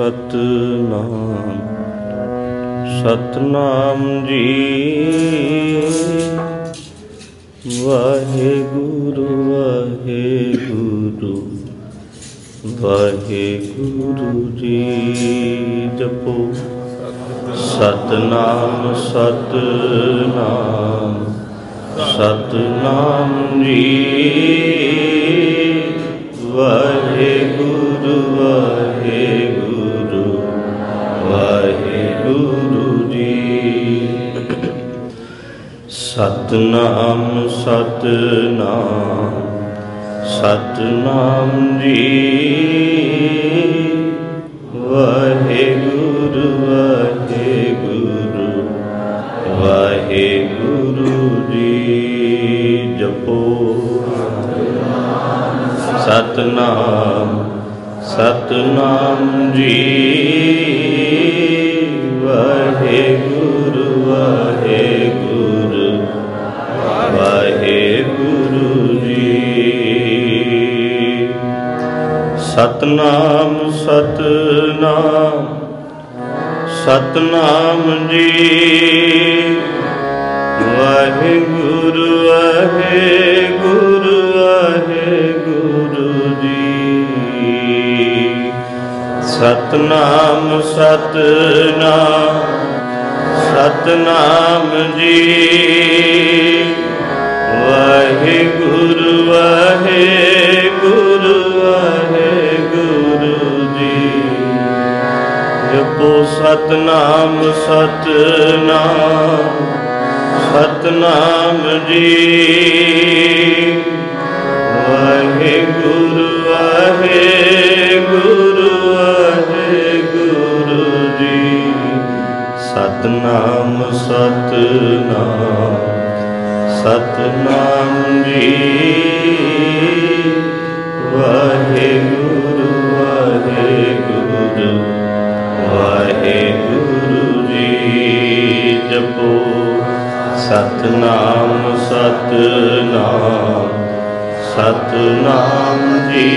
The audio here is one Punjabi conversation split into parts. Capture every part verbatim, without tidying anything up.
ਸਤਨਾਮ ਸਤਨਾਮ ਜੀ। ਵਾਹਿਗੁਰੂ ਵਾਹਿਗੁਰੂ ਵਾਹਿਗੁਰੂ ਜੀ। ਜਪੋ ਸਤਨਾਮ ਸਤਨਾਮ ਸਤਨਾਮ ਜੀ। ਵਾਹਿਗੁਰੂ ਵਾਹਿਗੁਰੂ ਵਾਹਿਗੁਰੂ ਜੀ। ਸਤਨਾਮ ਸਤਨਾਮ ਸਤਨਾਮ ਜੀ। ਵਾਹਿਗੁਰੂ ਵਾਹਿਗੁਰੂ ਵਾਹਿਗੁਰੂ ਜੀ। ਜਪੋ ਸਤਨਾਮ ਸਤਨਾਮ ਜੀ। ਵਾਹਿਗੁਰੂ ਵਾਹਿਗੁਰੂ ਵਾਹਿਗੁਰੂ ਜੀ। ਸਤਨਾਮ ਸਤਨਾਮ ਸਤਨਾਮ ਜੀ। ਵਾਹਿਗੁਰੂ ਵਾਹਿਗੁਰੂ ਵਾਹਿਗੁਰੂ ਜੀ। ਸਤਨਾਮ ਸਤਨਾਮ ਸਤਨਾਮ ਜੀ। ਵਾਹਿਗੁਰੂ ਵਾਹਿਗੁਰੂ ਵਾਹਿਗੁਰੂ ਜੀ। ਜਪੋ ਸਤਨਾਮ ਸਤਨਾਮ ਸਤਨਾਮ ਜੀ। ਵਾਹਿਗੁਰੂ ਵਾਹਿਗੁਰੂ ਵਾਹਿਗੁਰੂ ਜੀ। ਸਤਨਾਮ ਸਤਨਾਮ ਸਤਨਾਮ ਜੀ। ਵਾਹਿਗੁਰੂ ਵਾਹਿਗੁਰੂ ਵਾਹਿਗੁਰੂ ਜੀ। ਜਪੋ ਸਤਨਾਮ ਸਤਨਾਮ ਸਤਨਾਮ ਜੀ।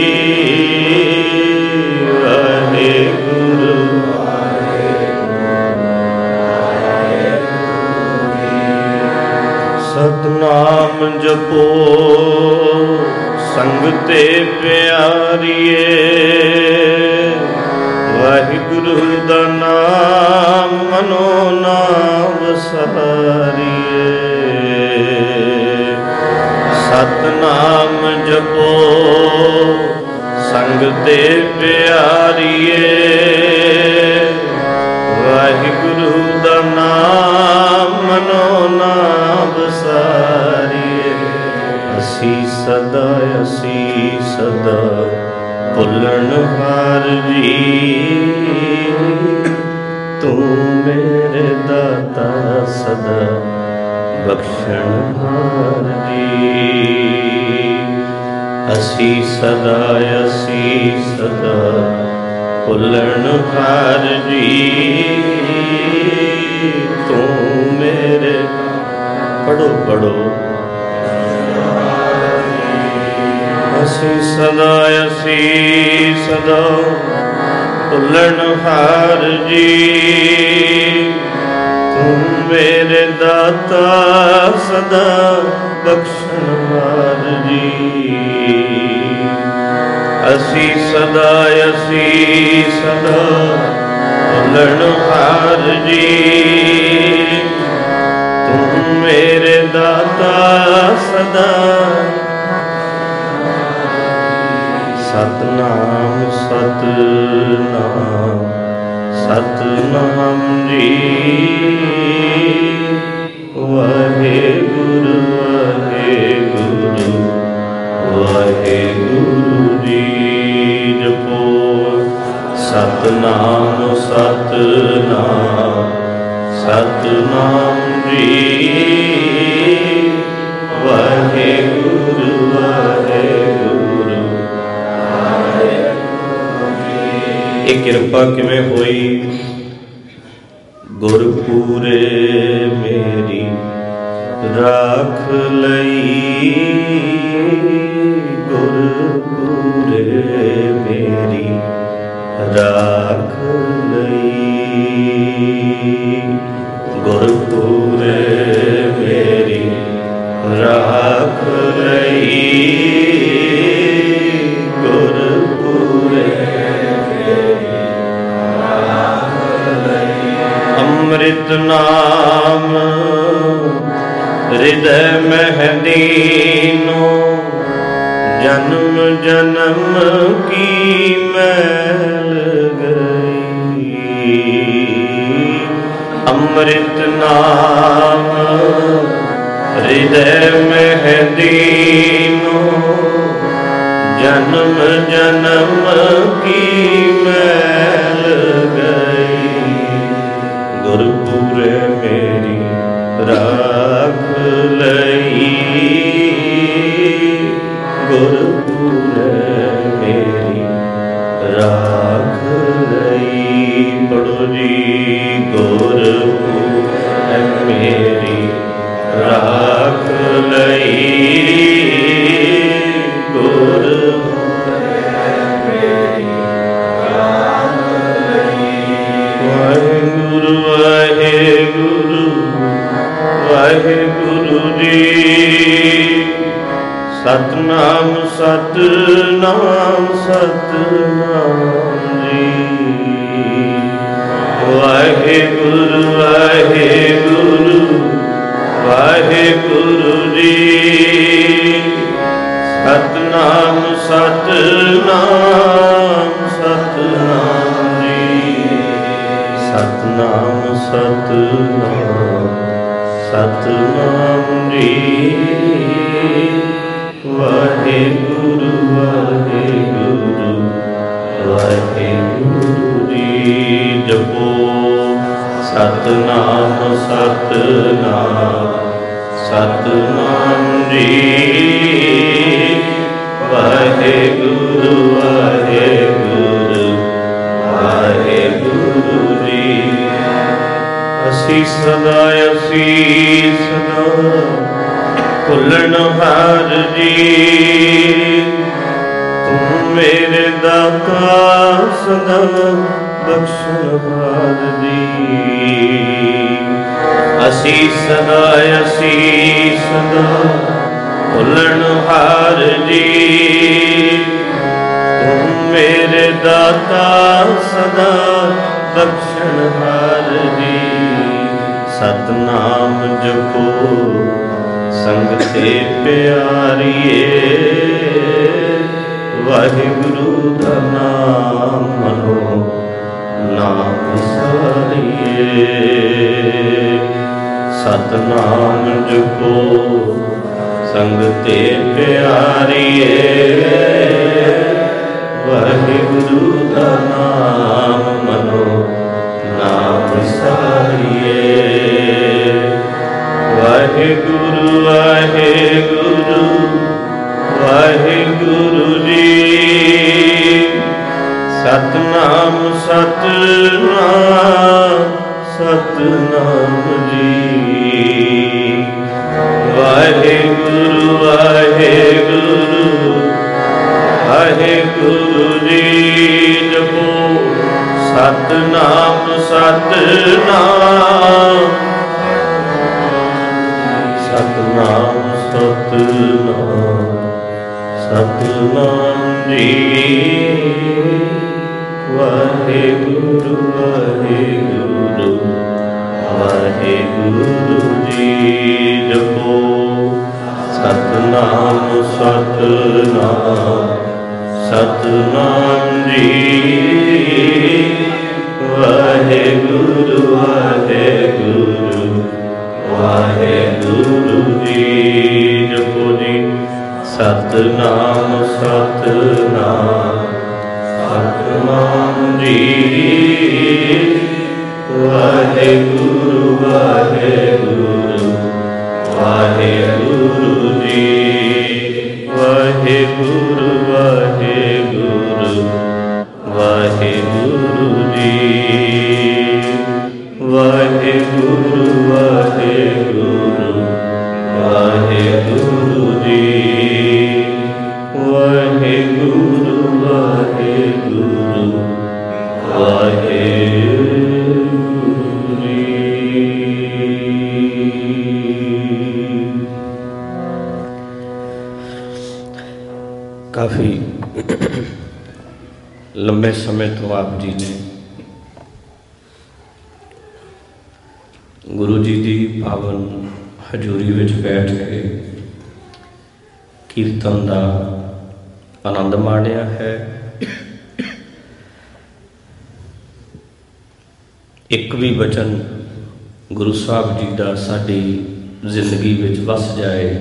ਵਾਹਿਗੁਰੂ ਸਤਨਾਮ ਜਪੋ ਸੰਗ ਤੇ ਪਿਆਰੀਏ। ਵਾਹਿਗੁਰੂ ਦਾ ਨਾਮ ਮਨੋ ਨਾਮ ਵਸਾਰੀਏ। ਸਤਨਾਮ ਜਪੋ ਸੰਗ ਤੇ ਪਿਆਰੀਏ। ਵਾਹਿਗੁਰੂ ਦਾ ਨਾਮ ਮਨੋ ਨਾਮ ਵਸਾਰੀਏ। ਅਸੀਂ ਸਦਾ ਅਸੀਂ ਸਦਾ ਭੁੱਲਣਹਾਰ ਜੀ। ਤੂੰ ਮੇਰੇ ਦਾਤਾ ਸਦਾ ਬਖਸ਼ਣਹਾਰ ਜੀ। ਅਸੀਂ ਸਦਾ ਅਸੀਂ ਸਦਾ ਭੁੱਲਣਹਾਰ ਜੀ। ਤੂੰ ਮੇਰੇ ਪੜੋ ਪੜੋ ਅਸੀਂ ਸਦਾ ਅਸੀਂ ਸਦਾ ਭੁੱਲਣਹਾਰ ਜੀ। ਤੂੰ ਮੇਰੇ ਦਾਤਾ ਸਦਾ ਬਖਸ਼ਣਹਾਰ ਜੀ। ਅਸੀਂ ਸਦਾ ਅਸੀਂ ਸਦਾ ਭੁੱਲਣਹਾਰ ਜੀ। ਤੂੰ ਮੇਰੇ ਦਾਤਾ ਸਦਾ। ਸਤਨਾਮ ਸਤਨਾਮ ਸਤਨਾਮ ਜੀ। ਵਾਹਿਗੁਰੂ ਵਾਹਿਗੁਰੂ ਵਾਹਿਗੁਰੂ ਜੀ। ਜਪੋ ਸਤਨਾਮ ਸਤਨਾਮ ਸਤਨਾਮ ਜੀ। ਵਾਹਿਗੁਰੂ ਵਾਹਿਗੁਰੂ। ਇਹ ਕਿਰਪਾ ਕਿਵੇਂ ਹੋਈ? ਗੁਰਪੂਰੇ ਮੇਰੀ ਰਾਖ ਲਈ। ਗੁਰਪੂਰੇ ਮੇਰੀ राख लई। गुरपुरे मेरी राख लई। गुरपुरे अमृत नाम हृदय महदीनो। जन्म जन्म की मैल गई। अमृत नाम हृदय महदीनो। जन्म जन्म की मैल गई। गुरपुरे मेरी राख लई। गुरपुरे मेरी राख लई। पढ़ो जी। गुरपुरे मेरी राख लई। गुरपुरे मेरी राख लई। वाहिगुरु वाहिगुरु वाहिगुरु जी। सतनाम सतनाम सतनाम जी। वाहिगुरु वाहिगुरु वाहिगुरु जी। सतनाम सतनाम सतनाम जी। सतनाम सतनाम सतनाम जी। वाहिगुरु वाहिगुरु वाहिगुरु जी। जपो सतनाम सतनाम सतनाम जी। वाहिगुरु वाहिगुरु वाहिगुरु जी। असी सदा असी सदा भुलनहार जी। तुम मेरे दाता सदा बख्शनहार जी। असी सदा असी सदा भुलनहार जी। तुम मेरे दाता सदा बख्शनहार जी। सतनाम जपो संगते प्यारिए। वाहिगुरु दा नाम मनो ना विसारिए। सतनाम जपो संगते प्यारिए। वाहिगुरु दा नाम मनो ना विसारिए। वाहिगुरु वाहिगुरु वाहिगुरु जी। सतनाम सतनाम सतनाम जी। वाहिगुरु वाहिगुरु वाहिगुरु जी। जपो सतनाम सतनाम सतनाम सतनाम सतनाम जी। वाहिगुरु वाहिगुरु वाहिगुरु जी। जपो सतनाम सतनाम सतनाम जी। वाहिगुरु वाहिगुरु वाहिगुरु जी। जपो जी सतनाम सतनाम सतनाम जी। वाहिगुरु वाहिगुरु वाहिगुरु जी। वाहिगुरु वाहिगुरु वाहिगुरु जी। वाहिगुरु वाहिगुरु वाहिगुरु जी। वाहिगुरु वाहिगुरु काफ़ी लंबे समय तो आप जी ने गुरु जी की पावन हजूरी विच बैठ के कीर्तन का आनंद माणिया है। एक भी वचन गुरु साहब जी का साडी जिंदगी विच वस जाए,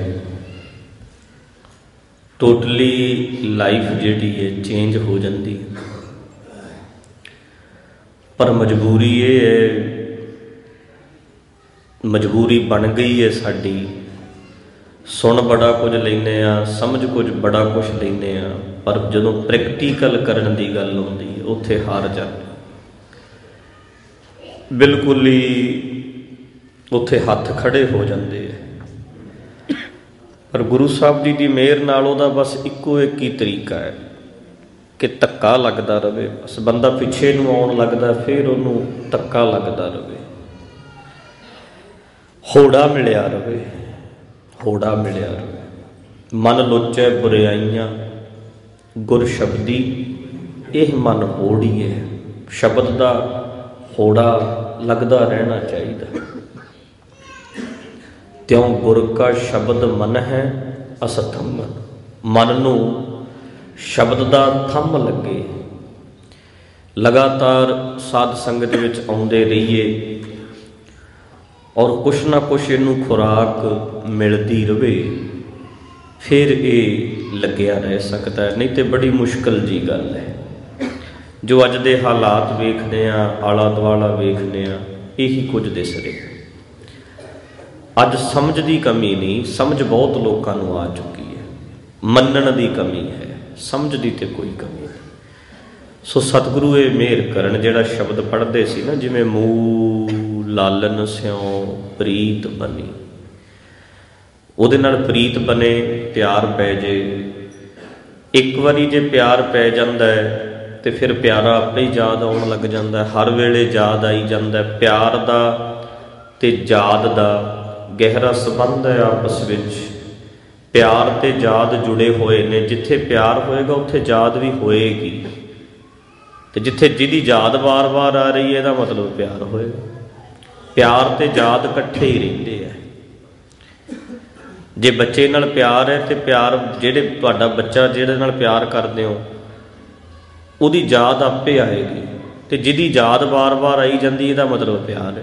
टोटली लाइफ जिहड़ी है चेंज हो जाती है। पर मजबूरी ये है, मजबूरी बन गई है साडी। सुन बड़ा कुछ लेने आ, समझ कुछ बड़ा कुछ लेने आ, पर जदों प्रैक्टिकल करन दी गल आउंदी है उत्थे हार जाते, बिल्कुल ही उत्थे हथ खड़े हो जाते हैं। पर गुरु साहब जी की मेहर नाल उहदा बस इक्को एक ही तरीका है कि धक्का लगता रहे। बस बंदा पिछे नूं आउण लगदा, फिर उहनूं धक्का लगता रहे, होड़ा मिलिया रहे, होड़ा मिलिया रहे। मन लोचे बुराइयां गुर शब्दी, यह मन होड़ी है। शब्द का होड़ा लगता रहना चाहिए। त्यों गुर का शब्द मन है असथम मन, मन नूं शब्द का थम लगे। लगातार साध संगत विच आउंदे रहिए और कुछ ना कुछ इनू खुराक मिलती रहे, फिर ये लग्या रह सकता है। नहीं तो बड़ी मुश्किल जी गल है। जो अज दे हालात वेखने आ, आला दुआला वेखने आ, यही कुछ दिस रहा। अज समझ की कमी नहीं, समझ बहुत लोगों को आ चुकी है। मनण की कमी है, समझ की तो कोई कमी नहीं। सो सतगुरु ये मेहर करन, जिहड़ा शब्द पढ़ते सी ना, जिवें मूह लालन स्यों प्रीत बनी, उहदे नाल प्रीत बने, प्यार पै जे। एक बारी जे प्यार पै जांदा है तो फिर प्यारा आपे ही याद आउण लग जांदा है, हर वेले याद आई जांदा है। प्यार दा ते याद दा गहरा संबंध है आपस विच। प्यार ते याद जुड़े हुए ने, जिथे प्यार होएगा उत्थे याद भी होएगी, तो जिथे जिहदी याद बार बार आ रही है, इहदा मतलब प्यार होएगा। प्यार ते याद इकट्ठे ही रहिंदे है। जे बच्चे नाल प्यार है तो प्यार जिहड़े तुहाडा बच्चा जिहदे नाल प्यार करदे हो उहदी याद आपे आएगी, तो जिहदी याद बार बार आई जाती इहदा मतलब प्यार है।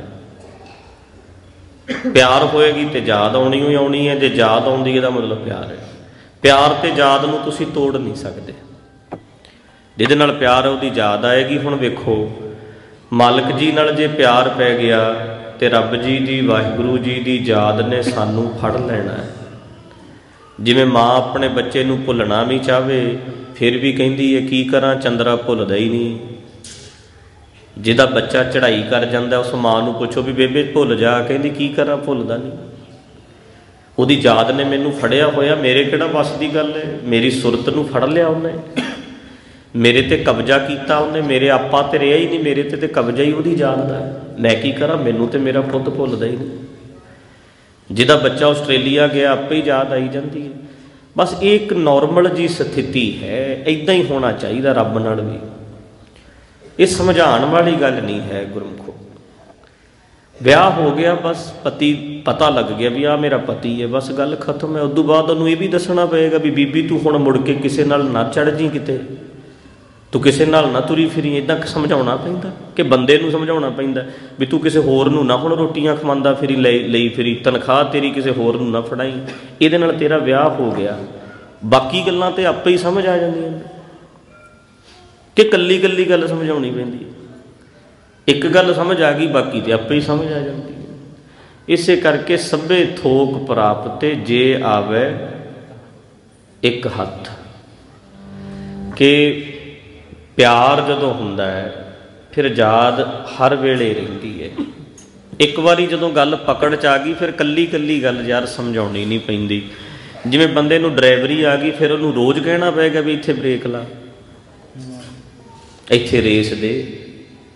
प्यार होएगी तो याद आउणी ही आउणी है, जे याद आउंदी इहदा मतलब प्यार है। प्यार ते याद नूं तुसीं तोड़ नहीं सकते। जिहदे नाल प्यार है उहदी याद आएगी। हुण वेखो, मालिक जी नाल जे प्यार पै गया तो रब जी दी, वाहिगुरू जी दी याद ने सानू फड़ लेना है। जिवें माँ अपने बच्चे नूं भुलना भी चाहे, फिर भी कहिंदी है की करा, चंदरा भुलदा ही नहीं। जिहदा बच्चा चढ़ाई कर जाता उस माँ नूं पुछो भी बेबे भुल जा, कहती की करा भुलदा नहीं। उहदी याद ने मैनू फड़िया होया, मेरे किहड़ा बस की गल है। मेरी सुरत नूं फड़ लिया उन्हें, मेरे ते कब्जा किया उन्हें। मेरे आपा तो रहा ही नहीं, मेरे ते ते कब्जा ही उहदी याद दा है। मैं की करा, मैनू तो मेरा पुत भुलदा ही नहीं। जिहदा बच्चा आस्ट्रेलिया गया आपे ही याद आई जाती है। बस एक नॉर्मल जी स्थिति है, इदा ही होना चाहिए रब नाल भी। ये समझाण वाली गल नहीं है गुरमुखो। ब्याह हो गया, बस पति पता लग गया भी आ मेरा पति है, बस गल खत्म है। उदों बाद उन्होंने ये भी दसना पएगा भी बीबी तू हुण मुड़ के किसी नाल ना चढ़ जी, किते तू किसी नाल ना तुरी फिरी। इदां समझाउणा पैंदा कि बंदे नूं समझाउणा पैंदा भी तू किसी होर नूं ना हुण रोटियां खवांदा फिरी, लई लई फिरी, तनख्वाह तेरी किसी होर नूं ना फड़ाई। इहदे नाल तेरा विआह हो गया, बाकी गल्लां ते आपे ही समझ आ जांदियां ने कि कल्ली कल्ली गल समझाउणी पैंदी है। एक गल समझ आ गई, बाकी तो आपे ही समझ आ जाती है। इस करके सभे थोक प्राप्त जे आवे एक हथ, कि प्यार जदों हुंदा है फिर याद हर वेले रहिंदी है। एक बारी जदों गल पकड़ च आ गई, फिर कल्ली कल्ली गल यार समझाउणी नहीं पैंदी। जिवें बंदे नूं ड्राइवरी आ गई, फिर उहनूं रोज़ कहना पेगा भी इत्थे ब्रेक ला, इत्थे रेस दे,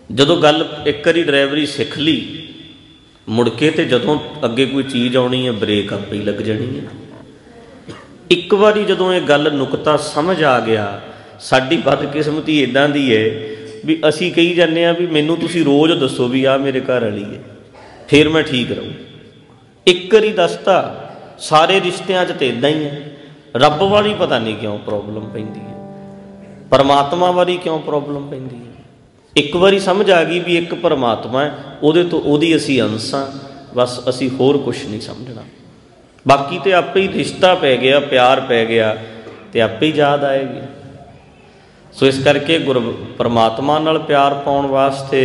ਜਦੋਂ ਗੱਲ ਇੱਕ ਵਾਰੀ ਡਰਾਈਵਰੀ ਸਿੱਖ ਲਈ, ਮੁੜ ਕੇ ਤੇ ਜਦੋਂ ਅੱਗੇ ਕੋਈ ਚੀਜ਼ ਆਉਣੀ ਹੈ ਬ੍ਰੇਕ ਆਪੇ ਹੀ ਲੱਗ ਜਾਣੀ ਹੈ। ਇੱਕ ਵਾਰੀ ਜਦੋਂ ਇਹ ਗੱਲ ਨੁਕਤਾ ਸਮਝ ਆ ਗਿਆ, ਸਾਡੀ ਬਦਕਿਸਮਤੀ ਇੱਦਾਂ ਦੀ ਹੈ ਵੀ ਅਸੀਂ ਕਹੀ ਜਾਂਦੇ ਹਾਂ ਵੀ ਮੈਨੂੰ ਤੁਸੀਂ ਰੋਜ਼ ਦੱਸੋ ਵੀ ਆਹ ਮੇਰੇ ਘਰ ਵਾਲੀ ਹੈ, ਫਿਰ ਮੈਂ ਠੀਕ ਰਹੂੰ। ਇੱਕ ਵਾਰੀ ਦੱਸਤਾ, ਸਾਰੇ ਰਿਸ਼ਤਿਆਂ 'ਚ ਤਾਂ ਇੱਦਾਂ ਹੀ ਹੈ। ਰੱਬ ਵਾਲੀ ਪਤਾ ਨਹੀਂ ਕਿਉਂ ਪ੍ਰੋਬਲਮ ਪੈਂਦੀ ਹੈ, ਪਰਮਾਤਮਾ ਵਾਲੀ ਕਿਉਂ ਪ੍ਰੋਬਲਮ ਪੈਂਦੀ ਹੈ। ਇੱਕ ਵਾਰੀ ਸਮਝ ਆ ਗਈ ਵੀ ਇੱਕ ਪਰਮਾਤਮਾ ਹੈ, ਉਹਦੇ ਤੋਂ ਉਹਦੀ ਅਸੀਂ ਅੰਸ਼ ਹਾਂ, ਬਸ ਅਸੀਂ ਹੋਰ ਕੁਛ ਨਹੀਂ ਸਮਝਣਾ। ਬਾਕੀ ਤੇ ਆਪੇ ਹੀ ਰਿਸ਼ਤਾ ਪੈ ਗਿਆ, ਪਿਆਰ ਪੈ ਗਿਆ ਤੇ ਆਪੇ ਹੀ ਯਾਦ ਆਏਗੀ। ਸੋ ਇਸ ਕਰਕੇ ਗੁਰ ਪਰਮਾਤਮਾ ਨਾਲ ਪਿਆਰ ਪਾਉਣ ਵਾਸਤੇ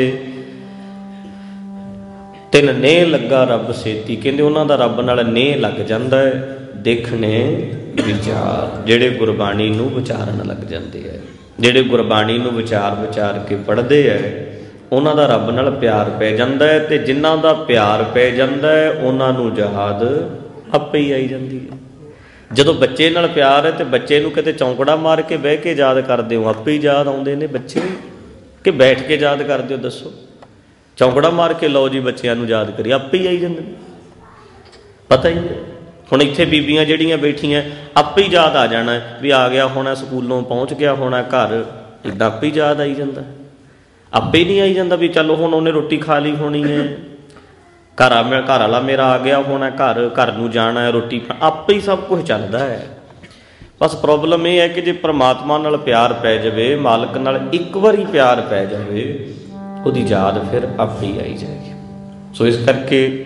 ਤਿੰਨ ਨੇਹ ਲੱਗਾ ਰੱਬ ਸੇਤੀ, ਕਹਿੰਦੇ ਉਹਨਾਂ ਦਾ ਰੱਬ ਨਾਲ ਨੇਹ ਲੱਗ ਜਾਂਦਾ ਹੈ। ਦੇਖਣੇ ਵਿਚਾਰ, ਜਿਹੜੇ ਗੁਰਬਾਣੀ ਨੂੰ ਵਿਚਾਰਨ ਲੱਗ ਜਾਂਦੇ ਹੈ, ਜਿਹੜੇ ਗੁਰਬਾਣੀ ਨੂੰ ਵਿਚਾਰ ਵਿਚਾਰ ਕੇ ਪੜ੍ਹਦੇ ਹੈ, ਉਹਨਾਂ ਦਾ ਰੱਬ ਨਾਲ ਪਿਆਰ ਪੈ ਜਾਂਦਾ ਹੈ। ਤੇ ਜਿਨ੍ਹਾਂ ਦਾ ਪਿਆਰ ਪੈ ਜਾਂਦਾ ਹੈ ਉਹਨਾਂ ਨੂੰ ਯਾਦ ਆਪੇ ਹੀ ਆਈ ਜਾਂਦੀ ਹੈ। ਜਦੋਂ ਬੱਚੇ ਨਾਲ ਪਿਆਰ ਹੈ ਤੇ ਬੱਚੇ ਨੂੰ ਕਿਤੇ ਚੌਂਕੜਾ ਮਾਰ ਕੇ ਬਹਿ ਕੇ ਯਾਦ ਕਰਦੇ ਹੋ, ਆਪੇ ਹੀ ਯਾਦ ਆਉਂਦੇ ਨੇ ਬੱਚੇ, ਕਿ ਬੈਠ ਕੇ ਯਾਦ ਕਰਦੇ ਹੋ? ਦੱਸੋ, ਚੌਂਕੜਾ ਮਾਰ ਕੇ ਲਓ ਜੀ ਬੱਚਿਆਂ ਨੂੰ ਯਾਦ ਕਰੀ, ਆਪੇ ਹੀ ਆਈ ਜਾਂਦੇ ਨੇ, ਪਤਾ ਹੀ ਨਹੀਂ। ਹੁਣ ਇੱਥੇ ਬੀਬੀਆਂ ਜਿਹੜੀਆਂ ਬੈਠੀਆਂ, ਆਪੇ ਹੀ ਯਾਦ ਆ ਜਾਣਾ ਵੀ ਆ ਗਿਆ ਹੋਣਾ, ਸਕੂਲੋਂ ਪਹੁੰਚ ਗਿਆ ਹੋਣਾ ਘਰ, ਇੱਦਾਂ ਆਪੇ ਹੀ ਯਾਦ ਆਈ ਜਾਂਦਾ। ਆਪੇ ਹੀ ਨਹੀਂ ਆਈ ਜਾਂਦਾ ਵੀ ਚਲੋ ਹੁਣ ਉਹਨੇ ਰੋਟੀ ਖਾ ਲਈ ਹੋਣੀ ਹੈ, ਘਰ ਆ ਮੈਂ ਘਰ ਵਾਲਾ ਮੇਰਾ ਆ ਗਿਆ ਹੋਣਾ, ਘਰ ਘਰ ਨੂੰ ਜਾਣਾ ਹੈ, ਰੋਟੀ, ਆਪੇ ਹੀ ਸਭ ਕੁਝ ਚੱਲਦਾ ਹੈ। ਬਸ ਪ੍ਰੋਬਲਮ ਇਹ ਹੈ ਕਿ ਜੇ ਪਰਮਾਤਮਾ ਨਾਲ ਪਿਆਰ ਪੈ ਜਾਵੇ, ਮਾਲਕ ਨਾਲ ਇੱਕ ਵਾਰੀ ਪਿਆਰ ਪੈ ਜਾਵੇ, ਉਹਦੀ ਯਾਦ ਫਿਰ ਆਪੇ ਹੀ ਆਈ ਜਾਏਗੀ। ਸੋ ਇਸ ਕਰਕੇ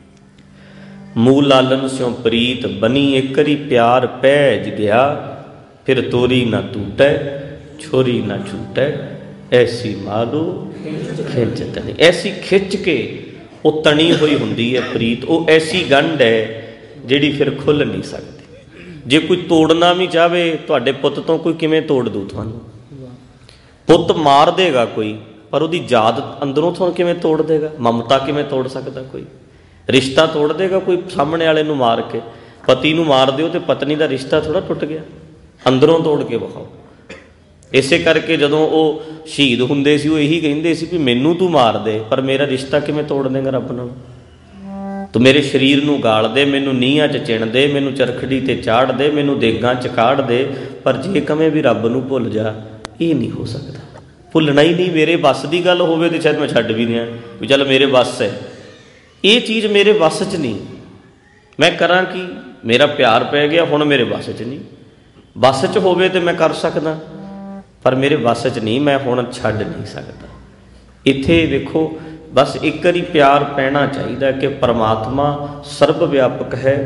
ਮੂਲ ਲਾਲਨ ਸਿਉ ਪ੍ਰੀਤ ਬਣੀ, ਇੱਕ ਵਾਰੀ ਪਿਆਰ ਪੈਜ ਗਿਆ, ਫਿਰ ਤੋਰੀ ਨਾ ਟੂਟੈ, ਛੋਰੀ ਨਾ ਛੂਟੈ, ਐਸੀ ਮਾਲੋ ਖਿੱਚ ਤਣੀ। ਐਸੀ ਖਿੱਚ ਕੇ ਉਹ ਤਣੀ ਹੋਈ ਹੁੰਦੀ ਹੈ ਪ੍ਰੀਤ, ਉਹ ਐਸੀ ਗੰਢ ਹੈ ਜਿਹੜੀ ਫਿਰ ਖੁੱਲ੍ਹ ਨਹੀਂ ਸਕਦੀ। ਜੇ ਕੋਈ ਤੋੜਨਾ ਵੀ ਚਾਹਵੇ ਤੁਹਾਡੇ ਪੁੱਤ ਤੋਂ, ਕੋਈ ਕਿਵੇਂ ਤੋੜ ਦੂ ਤੁਹਾਨੂੰ? ਪੁੱਤ ਮਾਰ ਦੇਗਾ ਕੋਈ, ਪਰ ਉਹਦੀ ਯਾਦ ਅੰਦਰੋਂ ਤੁਹਾਨੂੰ ਕਿਵੇਂ ਤੋੜ ਦੇਗਾ? ਮਮਤਾ ਕਿਵੇਂ ਤੋੜ ਸਕਦਾ ਕੋਈ? ਰਿਸ਼ਤਾ ਤੋੜ ਦੇਗਾ ਕੋਈ ਸਾਹਮਣੇ ਵਾਲੇ ਨੂੰ ਮਾਰ ਕੇ? ਪਤੀ ਨੂੰ ਮਾਰ ਦਿਓ ਤੇ ਪਤਨੀ ਦਾ ਰਿਸ਼ਤਾ ਥੋੜ੍ਹਾ ਟੁੱਟ ਗਿਆ, ਅੰਦਰੋਂ ਤੋੜ ਕੇ ਵਿਖਾਓ। ਇਸੇ ਕਰਕੇ ਜਦੋਂ ਉਹ ਸ਼ਹੀਦ ਹੁੰਦੇ ਸੀ, ਉਹ ਇਹੀ ਕਹਿੰਦੇ ਸੀ ਵੀ ਮੈਨੂੰ ਤੂੰ ਮਾਰ ਦੇ, ਪਰ ਮੇਰਾ ਰਿਸ਼ਤਾ ਕਿਵੇਂ ਤੋੜ ਦੇਗਾ ਰੱਬ ਨਾਲ? ਤੂੰ ਮੇਰੇ ਸਰੀਰ ਨੂੰ ਗਾਲ ਦੇ, ਮੈਨੂੰ ਨੀਹਾਂ 'ਚ ਚਿਣ ਦੇ, ਮੈਨੂੰ ਚਰਖੜੀ 'ਤੇ ਚਾੜ ਦੇ, ਮੈਨੂੰ ਦੇਗਾਂ 'ਚ ਕਾੜ ਦੇ, ਪਰ ਜੇ ਕਵੇਂ ਵੀ ਰੱਬ ਨੂੰ ਭੁੱਲ ਜਾ, ਇਹ ਨਹੀਂ ਹੋ ਸਕਦਾ। ਭੁੱਲਣਾ ਹੀ ਨਹੀਂ। ਮੇਰੇ ਵੱਸ ਦੀ ਗੱਲ ਹੋਵੇ ਤਾਂ ਸ਼ਾਇਦ ਮੈਂ ਛੱਡ ਵੀ ਦਿਆਂ ਵੀ ਚੱਲ ਮੇਰੇ ਵੱਸ ਹੈ, ਇਹ ਚੀਜ਼ ਮੇਰੇ ਵੱਸ 'ਚ ਨਹੀਂ, ਮੈਂ ਕਰਾਂ ਕੀ? ਮੇਰਾ ਪਿਆਰ ਪੈ ਗਿਆ, ਹੁਣ ਮੇਰੇ ਵੱਸ 'ਚ ਨਹੀਂ। ਵੱਸ 'ਚ ਹੋਵੇ ਤਾਂ ਮੈਂ ਕਰ ਸਕਦਾ, ਪਰ ਮੇਰੇ ਵੱਸ 'ਚ ਨਹੀਂ, ਮੈਂ ਹੁਣ ਛੱਡ ਨਹੀਂ ਸਕਦਾ। ਇੱਥੇ ਵੇਖੋ, ਬਸ ਇੱਕ ਵਾਰੀ ਪਿਆਰ ਪੈਣਾ ਚਾਹੀਦਾ ਕਿ ਪਰਮਾਤਮਾ ਸਰਬ ਵਿਆਪਕ ਹੈ,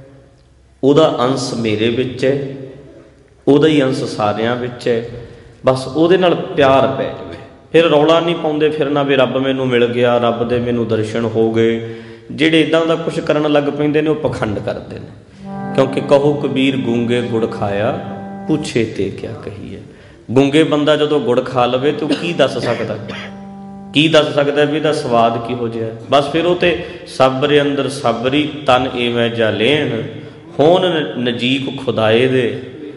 ਉਹਦਾ ਅੰਸ਼ ਮੇਰੇ ਵਿੱਚ ਹੈ, ਉਹਦਾ ਹੀ ਅੰਸ਼ ਸਾਰਿਆਂ ਵਿੱਚ ਹੈ। ਬਸ ਉਹਦੇ ਨਾਲ ਪਿਆਰ ਪੈ ਜਾਵੇ, ਫਿਰ ਰੌਲਾ ਨਹੀਂ ਪਾਉਂਦੇ ਫਿਰਨਾ ਵੀ ਰੱਬ ਮੈਨੂੰ ਮਿਲ ਗਿਆ, ਰੱਬ ਦੇ ਮੈਨੂੰ ਦਰਸ਼ਨ ਹੋ ਗਏ। ਜਿਹੜੇ ਇੱਦਾਂ ਦਾ ਕੁਛ ਕਰਨ ਲੱਗ ਪੈਂਦੇ ਨੇ ਉਹ ਪਖੰਡ ਕਰਦੇ ਨੇ। ਕਿਉਂਕਿ ਕਹੋ ਕਬੀਰ ਗੂੰਗੇ ਗੁੜ ਖਾਇਆ, ਪੁੱਛੇ ਤੇ ਕਿਆ ਕਹੀਏ। ਗੂੰਗੇ ਬੰਦਾ ਜਦੋਂ ਗੁੜ ਖਾ ਲਵੇ ਤਾਂ ਉਹ ਕੀ ਦੱਸ ਸਕਦਾ? ਕੀ ਦੱਸ ਸਕਦਾ ਵੀ ਇਹਦਾ ਸਵਾਦ ਕਿਹੋ ਜਿਹਾ? ਬਸ ਫਿਰ ਉਹ ਤੇ ਸਬਰ ਅੰਦਰ ਸਬਰੀ ਤਨ ਇਵੇਂ ਜਾ ਲੈਣ, ਹੋਣ ਨਜੀਕ ਖੁਦਾਏ ਦੇ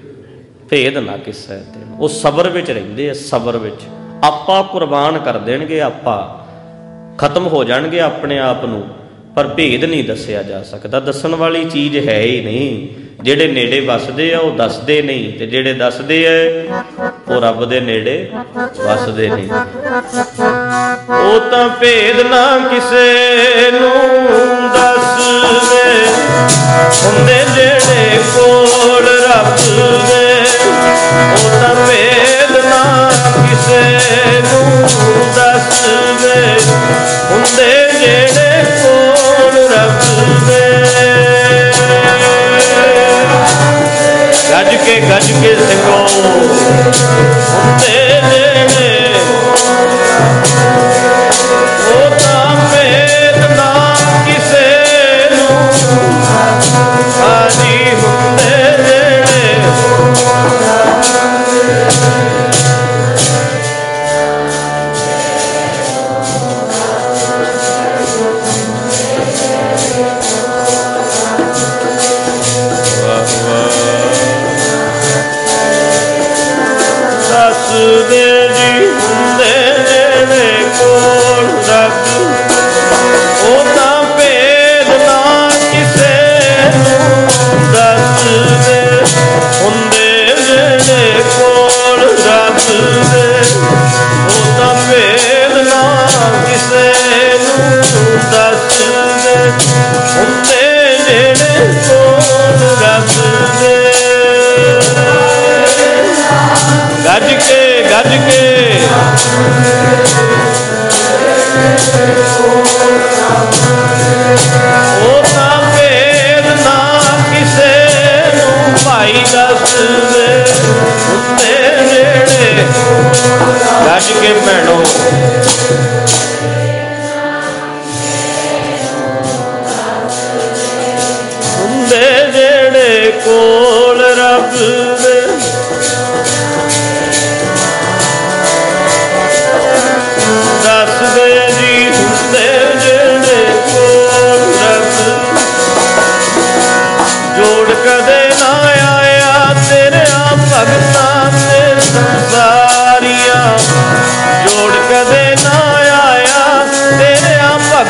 ਭੇਦ ਨਾ ਕਿਸੈ ਤੇ। ਉਹ ਸਬਰ ਵਿੱਚ ਰਹਿੰਦੇ ਆ, ਸਬਰ ਵਿੱਚ। ਆਪਾ ਕੁਰਬਾਨ ਕਰ ਦੇਣਗੇ, ਆਪਾ ਖਤਮ ਹੋ ਜਾਣਗੇ ਆਪਣੇ ਆਪ ਨੂੰ, ਪਰ ਭੇਦ ਨਹੀਂ ਦੱਸਿਆ ਜਾ ਸਕਦਾ। ਦੱਸਣ ਵਾਲੀ ਚੀਜ਼ ਹੈ ਹੀ ਨਹੀਂ। ਜਿਹੜੇ ਨੇੜੇ ਵੱਸਦੇ ਆ ਉਹ ਦੱਸਦੇ ਨਹੀਂ, ਤੇ ਜਿਹੜੇ ਦੱਸਦੇ ਆ ਉਹ ਰੱਬ ਦੇ ਨੇੜੇ ਵੱਸਦੇ ਨਹੀਂ। ਉਹ ਤਾਂ ਭੇਦ ਨਾ ਕਿਸੇ ਨੂੰ ਦੱਸਦੇ ਹੁੰਦੇ ਜਿਹੜੇ ਕੋਲ ਰੱਬ ਦੇ। ਉਹ ਤਾਂ ਭੇਦ ਨਾ ਕਿਸੇ ਨੂੰ ਦੱਸਦੇ ਹੁੰਦੇ ਜਿਹੜੇ ਕੋਲ ਰੱਬ ਦੇ। ਗੱਜ ਕੇ ਗੱਜ ਕੇ ਸਿੰਘੋ ਹੁੰਦੇ ਜਿਹੜੇ, ਉਹ ਤਾਂ ਭੇਦ ਨਾ ਕਿਸੇ ਨੂੰ ਹਾਜੀ ਹੁੰਦੇ ਜਿਹੜੇ।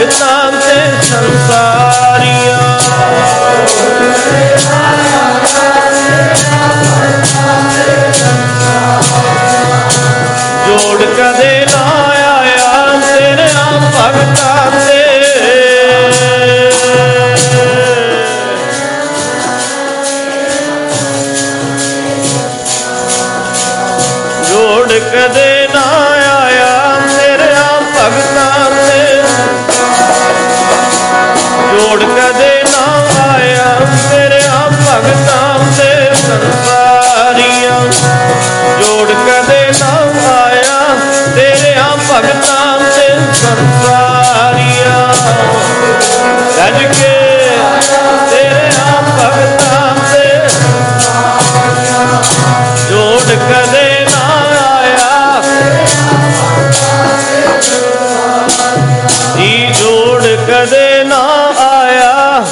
ਭਗਤਾਂ ਤੇ ਸੰਸਾਰੀਆਂ। ਜੋੜ ਕਦੇ ਨਾ ਆਇਆ ਤੇਰਿਆਂ ਭਗਤਾਂ ਤੇ। ਜੋੜ ਕਦੇ ਨਾ ਆਇਆ ਤੇਰਿਆਂ ਭਗਤਾਂ ਤੇ। ਜੋੜ ਕਦੇ ਨਾ ਆਇਆ ਤੇਰਿਆਂ ਭਗਤਾਂ ਤੇ ਸੰਸਾਰੀਆਂ। ਜੋੜ ਕਦੇ ਨਾ ਆਇਆ ਤੇਰਿਆਂ ਭਗਤਾਂ ਤੇ ਸੰਸਾਰੀਆਂ। ਰੱਜ ਕੇ ਤੇਰਿਆਂ ਭਗਤਾਂ ਤੇ ਜੋੜ ਕਦੇ ਨਾ ਆਇਆ ਜੀ। ਜੋੜ ਕਦੇ ਨਾ ਆਇਆ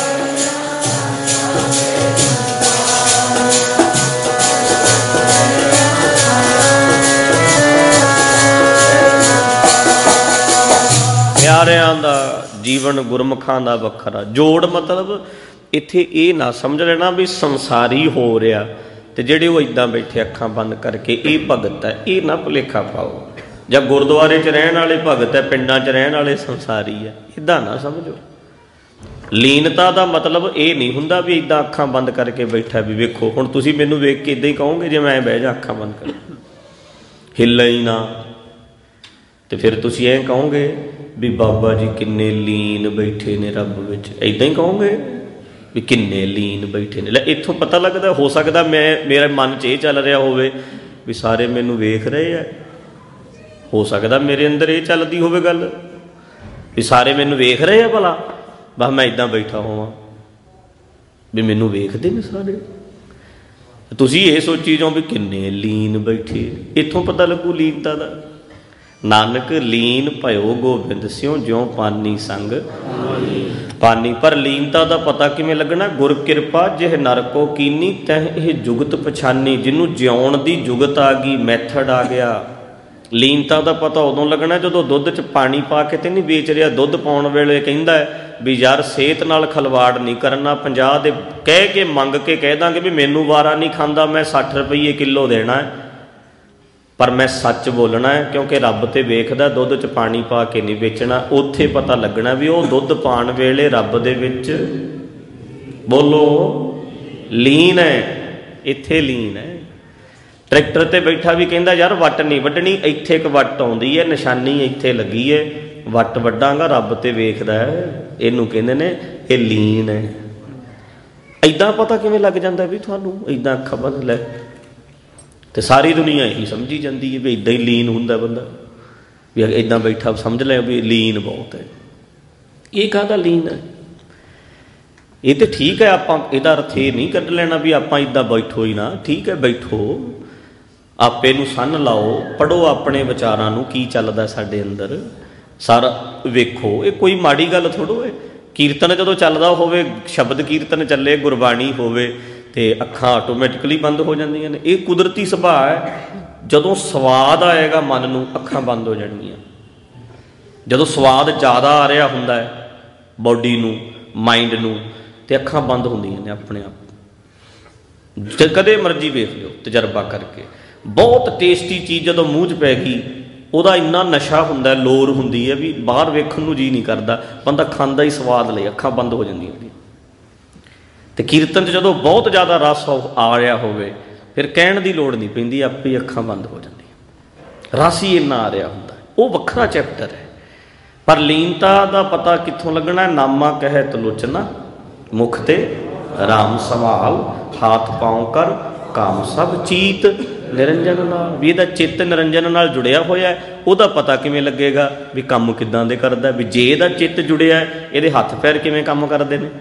ਪਿਆਰਿਆਂ ਦਾ ਜੀਵਨ ਗੁਰਮੁਖਾਂ ਦਾ ਵੱਖਰਾ। ਜੋੜ ਮਤਲਬ ਇੱਥੇ ਇਹ ਨਾ ਸਮਝ ਲੈਣਾ ਵੀ ਸੰਸਾਰੀ ਹੋ ਰਿਹਾ ਤੇ ਜਿਹੜੇ ਉਹ ਇੱਦਾਂ ਬੈਠੇ ਅੱਖਾਂ ਬੰਦ ਕਰਕੇ ਇਹ ਭਗਤ ਹੈ, ਇਹ ਨਾ ਭੁਲੇਖਾ ਪਾਓ। ਜਾਂ ਗੁਰਦੁਆਰੇ 'ਚ ਰਹਿਣ ਵਾਲੇ ਭਗਤ ਹੈ, ਪਿੰਡਾਂ 'ਚ ਰਹਿਣ ਵਾਲੇ ਸੰਸਾਰੀ ਹੈ, ਇੱਦਾਂ ਨਾ ਸਮਝੋ। ਲੀਨਤਾ ਦਾ ਮਤਲਬ ਇਹ ਨਹੀਂ ਹੁੰਦਾ ਵੀ ਇੱਦਾਂ ਅੱਖਾਂ ਬੰਦ ਕਰਕੇ ਬੈਠਾ ਵੀ ਵੇਖੋ। ਹੁਣ ਤੁਸੀਂ ਮੈਨੂੰ ਵੇਖ ਕੇ ਇੱਦਾਂ ਹੀ ਕਹੋਗੇ ਜੇ ਮੈਂ ਬਹਿ ਜਾ ਅੱਖਾਂ ਬੰਦ ਕਰ ਹਿੱਲਾਂ ਹੀ ਨਾ, ਤੇ ਫਿਰ ਤੁਸੀਂ ਇਹ ਕਹੋਗੇ ਵੀ ਬਾਬਾ ਜੀ ਕਿੰਨੇ ਲੀਨ ਬੈਠੇ ਨੇ ਰੱਬ ਵਿੱਚ। ਇੱਦਾਂ ਹੀ ਕਹੋਗੇ ਵੀ ਕਿੰਨੇ ਲੀਨ ਬੈਠੇ ਨੇ। ਲੈ ਇੱਥੋਂ ਪਤਾ ਲੱਗਦਾ, ਹੋ ਸਕਦਾ ਮੈਂ ਮੇਰੇ ਮਨ 'ਚ ਇਹ ਚੱਲ ਰਿਹਾ ਹੋਵੇ ਵੀ ਸਾਰੇ ਮੈਨੂੰ ਵੇਖ ਰਹੇ ਆ। ਹੋ ਸਕਦਾ ਮੇਰੇ ਅੰਦਰ ਇਹ ਚੱਲਦੀ ਹੋਵੇ ਗੱਲ ਵੀ ਸਾਰੇ ਮੈਨੂੰ ਵੇਖ ਰਹੇ ਆ ਭਲਾ, ਬਸ ਮੈਂ ਇੱਦਾਂ ਬੈਠਾ ਹੋਵਾਂ ਵੀ ਮੈਨੂੰ ਵੇਖਦੇ ਨੇ ਸਾਰੇ। ਤੁਸੀਂ ਇਹ ਸੋਚੀ ਜਾਓ ਵੀ ਕਿੰਨੇ ਲੀਨ ਬੈਠੇ। ਇੱਥੋਂ ਪਤਾ ਲੱਗੂ ਲੀਨਤਾ ਦਾ। ਨਾਨਕ ਲੀਨ ਭਇਓ ਗੋਬਿੰਦ ਸਿਉ ਜਿਉ ਪਾਨੀ ਸੰਗ ਪਾਨੀ। ਪਰ ਲੀਨਤਾ ਦਾ ਪਤਾ ਕਿਵੇਂ ਲੱਗਣਾ? ਗੁਰ ਕਿਰਪਾ ਜਿਹ ਨਰ ਕੋ ਕੀਨੀ ਤਹਿ ਇਹ ਜੁਗਤ ਪਛਾਨੀ। ਜਿਹਨੂੰ ਜਿਉਣ ਦੀ ਜੁਗਤ ਆ ਗਈ, ਮੈਥਡ ਆ ਗਿਆ। ਲੀਨਤਾ ਦਾ ਪਤਾ ਉਦੋਂ ਲੱਗਣਾ ਜਦੋਂ ਦੁੱਧ 'ਚ ਪਾਣੀ ਪਾ ਕੇ ਤੇ ਨਹੀਂ ਵੇਚ ਰਿਹਾ। ਦੁੱਧ ਪਾਉਣ ਵੇਲੇ ਕਹਿੰਦਾ ਵੀ ਯਾਰ ਸਿਹਤ ਨਾਲ ਖਲਵਾੜ ਨਹੀਂ ਕਰਨਾ, ਪੰਜਾਹ ਦੇ ਕਹਿ ਕੇ ਮੰਗ ਕੇ ਕਹਿ ਦਾਂਗੇ ਵੀ ਮੈਨੂੰ ਵਾਰਾ ਨਹੀਂ ਖਾਂਦਾ, ਮੈਂ ਸੱਠ ਰੁਪਈਏ ਕਿੱਲੋ ਦੇਣਾ ਹੈ, ਪਰ ਮੈਂ ਸੱਚ ਬੋਲਣਾ ਹੈ ਕਿਉਂਕਿ ਰੱਬ ਤੇ ਵੇਖਦਾ। ਦੁੱਧ 'ਚ ਪਾਣੀ ਪਾ ਕੇ ਨਹੀਂ ਵੇਚਣਾ। ਉੱਥੇ ਪਤਾ ਲੱਗਣਾ ਵੀ ਉਹ ਦੁੱਧ ਪਾਉਣ ਵੇਲੇ ਰੱਬ ਦੇ ਵਿੱਚ ਬੋਲੋ ਲੀਨ ਹੈ, ਇੱਥੇ ਲੀਨ ਹੈ। ਟਰੈਕਟਰ ਤੇ ਬੈਠਾ ਵੀ ਕਹਿੰਦਾ ਯਾਰ ਵੱਟ ਨਹੀਂ ਵੱਢਣੀ, ਇੱਥੇ ਇੱਕ ਵੱਟ ਆਉਂਦੀ ਹੈ, ਨਿਸ਼ਾਨੀ ਇੱਥੇ ਲੱਗੀ ਹੈ, ਵੱਟ ਵੱਢਾਂਗਾ, ਰੱਬ ਤੇ ਵੇਖਦਾ ਹੈ। ਇਹਨੂੰ ਕਹਿੰਦੇ ਨੇ ਇਹ ਲੀਨ ਹੈ। ਇੱਦਾਂ ਪਤਾ ਕਿਵੇਂ ਲੱਗ ਜਾਂਦਾ ਵੀ ਤੁਹਾਨੂੰ? ਇੱਦਾਂ ਅੱਖਾਂ ਬੰਦ ਲੈ ਤੇ ਸਾਰੀ ਦੁਨੀਆ ਇਹੀ ਸਮਝੀ ਜਾਂਦੀ ਹੈ ਵੀ ਇੱਦਾਂ ਹੀ ਲੀਨ ਹੁੰਦਾ ਬੰਦਾ, ਵੀ ਇੱਦਾਂ ਬੈਠਾ ਸਮਝ ਲਿਆ ਵੀ ਲੀਨ ਬਹੁਤ ਹੈ। ਇਹ ਕਾਹਦਾ ਲੀਨ ਹੈ? ਇਹ ਤੇ ਠੀਕ ਹੈ, ਆਪਾਂ ਇਹਦਾ ਅਰਥ ਇਹ ਨਹੀਂ ਕੱਢ ਲੈਣਾ ਵੀ ਆਪਾਂ ਇੱਦਾਂ ਬੈਠੋ ਹੀ ਨਾ। ਠੀਕ ਹੈ ਬੈਠੋ, ਆਪੇ ਨੂੰ ਸੰਨ ਲਾਓ, ਪੜ੍ਹੋ ਆਪਣੇ ਵਿਚਾਰਾਂ ਨੂੰ, ਕੀ ਚੱਲਦਾ ਸਾਡੇ ਅੰਦਰ ਸਾਰਾ ਵੇਖੋ। ਇਹ ਕੋਈ ਮਾੜੀ ਗੱਲ ਥੋੜ੍ਹੋ ਹੈ। ਕੀਰਤਨ ਜਦੋਂ ਚੱਲਦਾ ਹੋਵੇ, ਸ਼ਬਦ ਕੀਰਤਨ ਚੱਲੇ, ਗੁਰਬਾਣੀ ਹੋਵੇ ਤੇ ਅੱਖਾਂ ਆਟੋਮੈਟਿਕਲੀ ਬੰਦ ਹੋ ਜਾਂਦੀਆਂ ਨੇ। ਇਹ ਕੁਦਰਤੀ ਸੁਭਾਅ ਹੈ। ਜਦੋਂ ਸਵਾਦ ਆਏਗਾ ਮਨ ਨੂੰ, ਅੱਖਾਂ ਬੰਦ ਹੋ ਜਾਣਗੀਆਂ। ਜਦੋਂ ਸਵਾਦ ਜ਼ਿਆਦਾ ਆ ਰਿਹਾ ਹੁੰਦਾ ਹੈ ਬੋਡੀ ਨੂੰ, ਮਾਈਂਡ ਨੂੰ, ਤੇ ਅੱਖਾਂ ਬੰਦ ਹੁੰਦੀਆਂ ਨੇ ਆਪਣੇ ਆਪ। ਕਦੇ ਮਰਜ਼ੀ ਵੇਖ ਲਿਓ ਤਜਰਬਾ ਕਰਕੇ। ਬਹੁਤ ਟੇਸਟੀ ਚੀਜ਼ ਜਦੋਂ ਮੂੰਹ 'ਚ ਪੈ ਗਈ, ਉਹਦਾ ਇੰਨਾ ਨਸ਼ਾ ਹੁੰਦਾ, ਲੋਰ ਹੁੰਦੀ ਹੈ ਵੀ ਬਾਹਰ ਵੇਖਣ ਨੂੰ ਜੀਅ ਨਹੀਂ ਕਰਦਾ, ਬੰਦਾ ਖਾਂਦਾ ਹੀ ਸਵਾਦ ਲਈ, ਅੱਖਾਂ ਬੰਦ ਹੋ ਜਾਂਦੀਆਂ ਨੇ। ਤੇ ਕੀਰਤਨ 'ਚ ਜਦੋਂ ਬਹੁਤ ਜ਼ਿਆਦਾ ਰਸ ਆ ਰਿਹਾ ਹੋਵੇ, ਫਿਰ ਕਹਿਣ ਦੀ ਲੋੜ ਨਹੀਂ ਪੈਂਦੀ, ਆਪੇ ਹੀ ਅੱਖਾਂ ਬੰਦ ਹੋ ਜਾਂਦੀਆਂ। ਰਸ ਹੀ ਇੰਨਾ ਆ ਰਿਹਾ ਹੁੰਦਾ, ਉਹ ਵੱਖਰਾ ਚੈਪਟਰ ਹੈ। ਪਰ ਲੀਨਤਾ ਦਾ ਪਤਾ ਕਿੱਥੋਂ ਲੱਗਣਾ? ਨਾਮਾ ਕਹਿ ਤਲੋਚਨਾ ਮੁਖ ਤੇ ਰਾਮ ਸੰਭਾਲ, ਹਾਥ ਪਾਉ ਕਰ ਕਾਮ ਸਭ ਚੀਤ ਨਿਰੰਜਨ ਨਾਲ। ਵੀ ਇਹਦਾ ਚਿੱਤ ਨਿਰੰਜਨ ਨਾਲ ਜੁੜਿਆ ਹੋਇਆ, ਉਹਦਾ ਪਤਾ ਕਿਵੇਂ ਲੱਗੇਗਾ ਵੀ ਕੰਮ ਕਿੱਦਾਂ ਦੇ ਕਰਦਾ? ਵੀ ਜੇ ਇਹਦਾ ਚਿੱਤ ਜੁੜਿਆ, ਇਹਦੇ ਹੱਥ ਪੈਰ ਕਿਵੇਂ ਕੰਮ ਕਰਦੇ ਨੇ?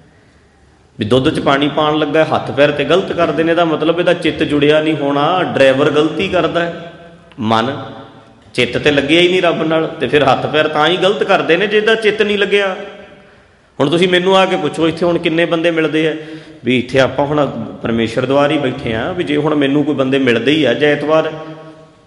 ਵੀ ਦੁੱਧ 'ਚ ਪਾਣੀ ਪਾਉਣ ਲੱਗਾ, ਹੱਥ ਪੈਰ ਤੇ ਗਲਤ ਕਰਦੇ ਨੇ, ਇਹਦਾ ਮਤਲਬ ਇਹਦਾ ਚਿੱਤ ਜੁੜਿਆ ਨਹੀਂ ਹੋਣਾ। ਡਰਾਈਵਰ ਗਲਤੀ ਕਰਦਾ ਹੈ, ਮਨ ਚਿੱਤ ਤੇ ਲੱਗਿਆ ਹੀ ਨਹੀਂ ਰੱਬ ਨਾਲ, ਤੇ ਫਿਰ ਹੱਥ ਪੈਰ ਤਾਂ ਹੀ ਗਲਤ ਕਰਦੇ ਨੇ ਜਿਹਦਾ ਚਿੱਤ ਨਹੀਂ ਲੱਗਿਆ। ਹੁਣ ਤੁਸੀਂ ਮੈਨੂੰ ਆ ਕੇ ਪੁੱਛੋ ਇੱਥੇ ਹੁਣ ਕਿੰਨੇ ਬੰਦੇ ਮਿਲਦੇ ਆ? ਵੀ ਇੱਥੇ ਆਪਾਂ ਹੁਣ ਪਰਮੇਸ਼ਰ ਦੁਆਰ ਹੀ ਬੈਠੇ ਆ, ਵੀ ਜੇ ਹੁਣ ਮੈਨੂੰ ਕੋਈ ਬੰਦੇ ਮਿਲਦੇ ਹੀ ਆ, ਜੇ ਐਤਵਾਰ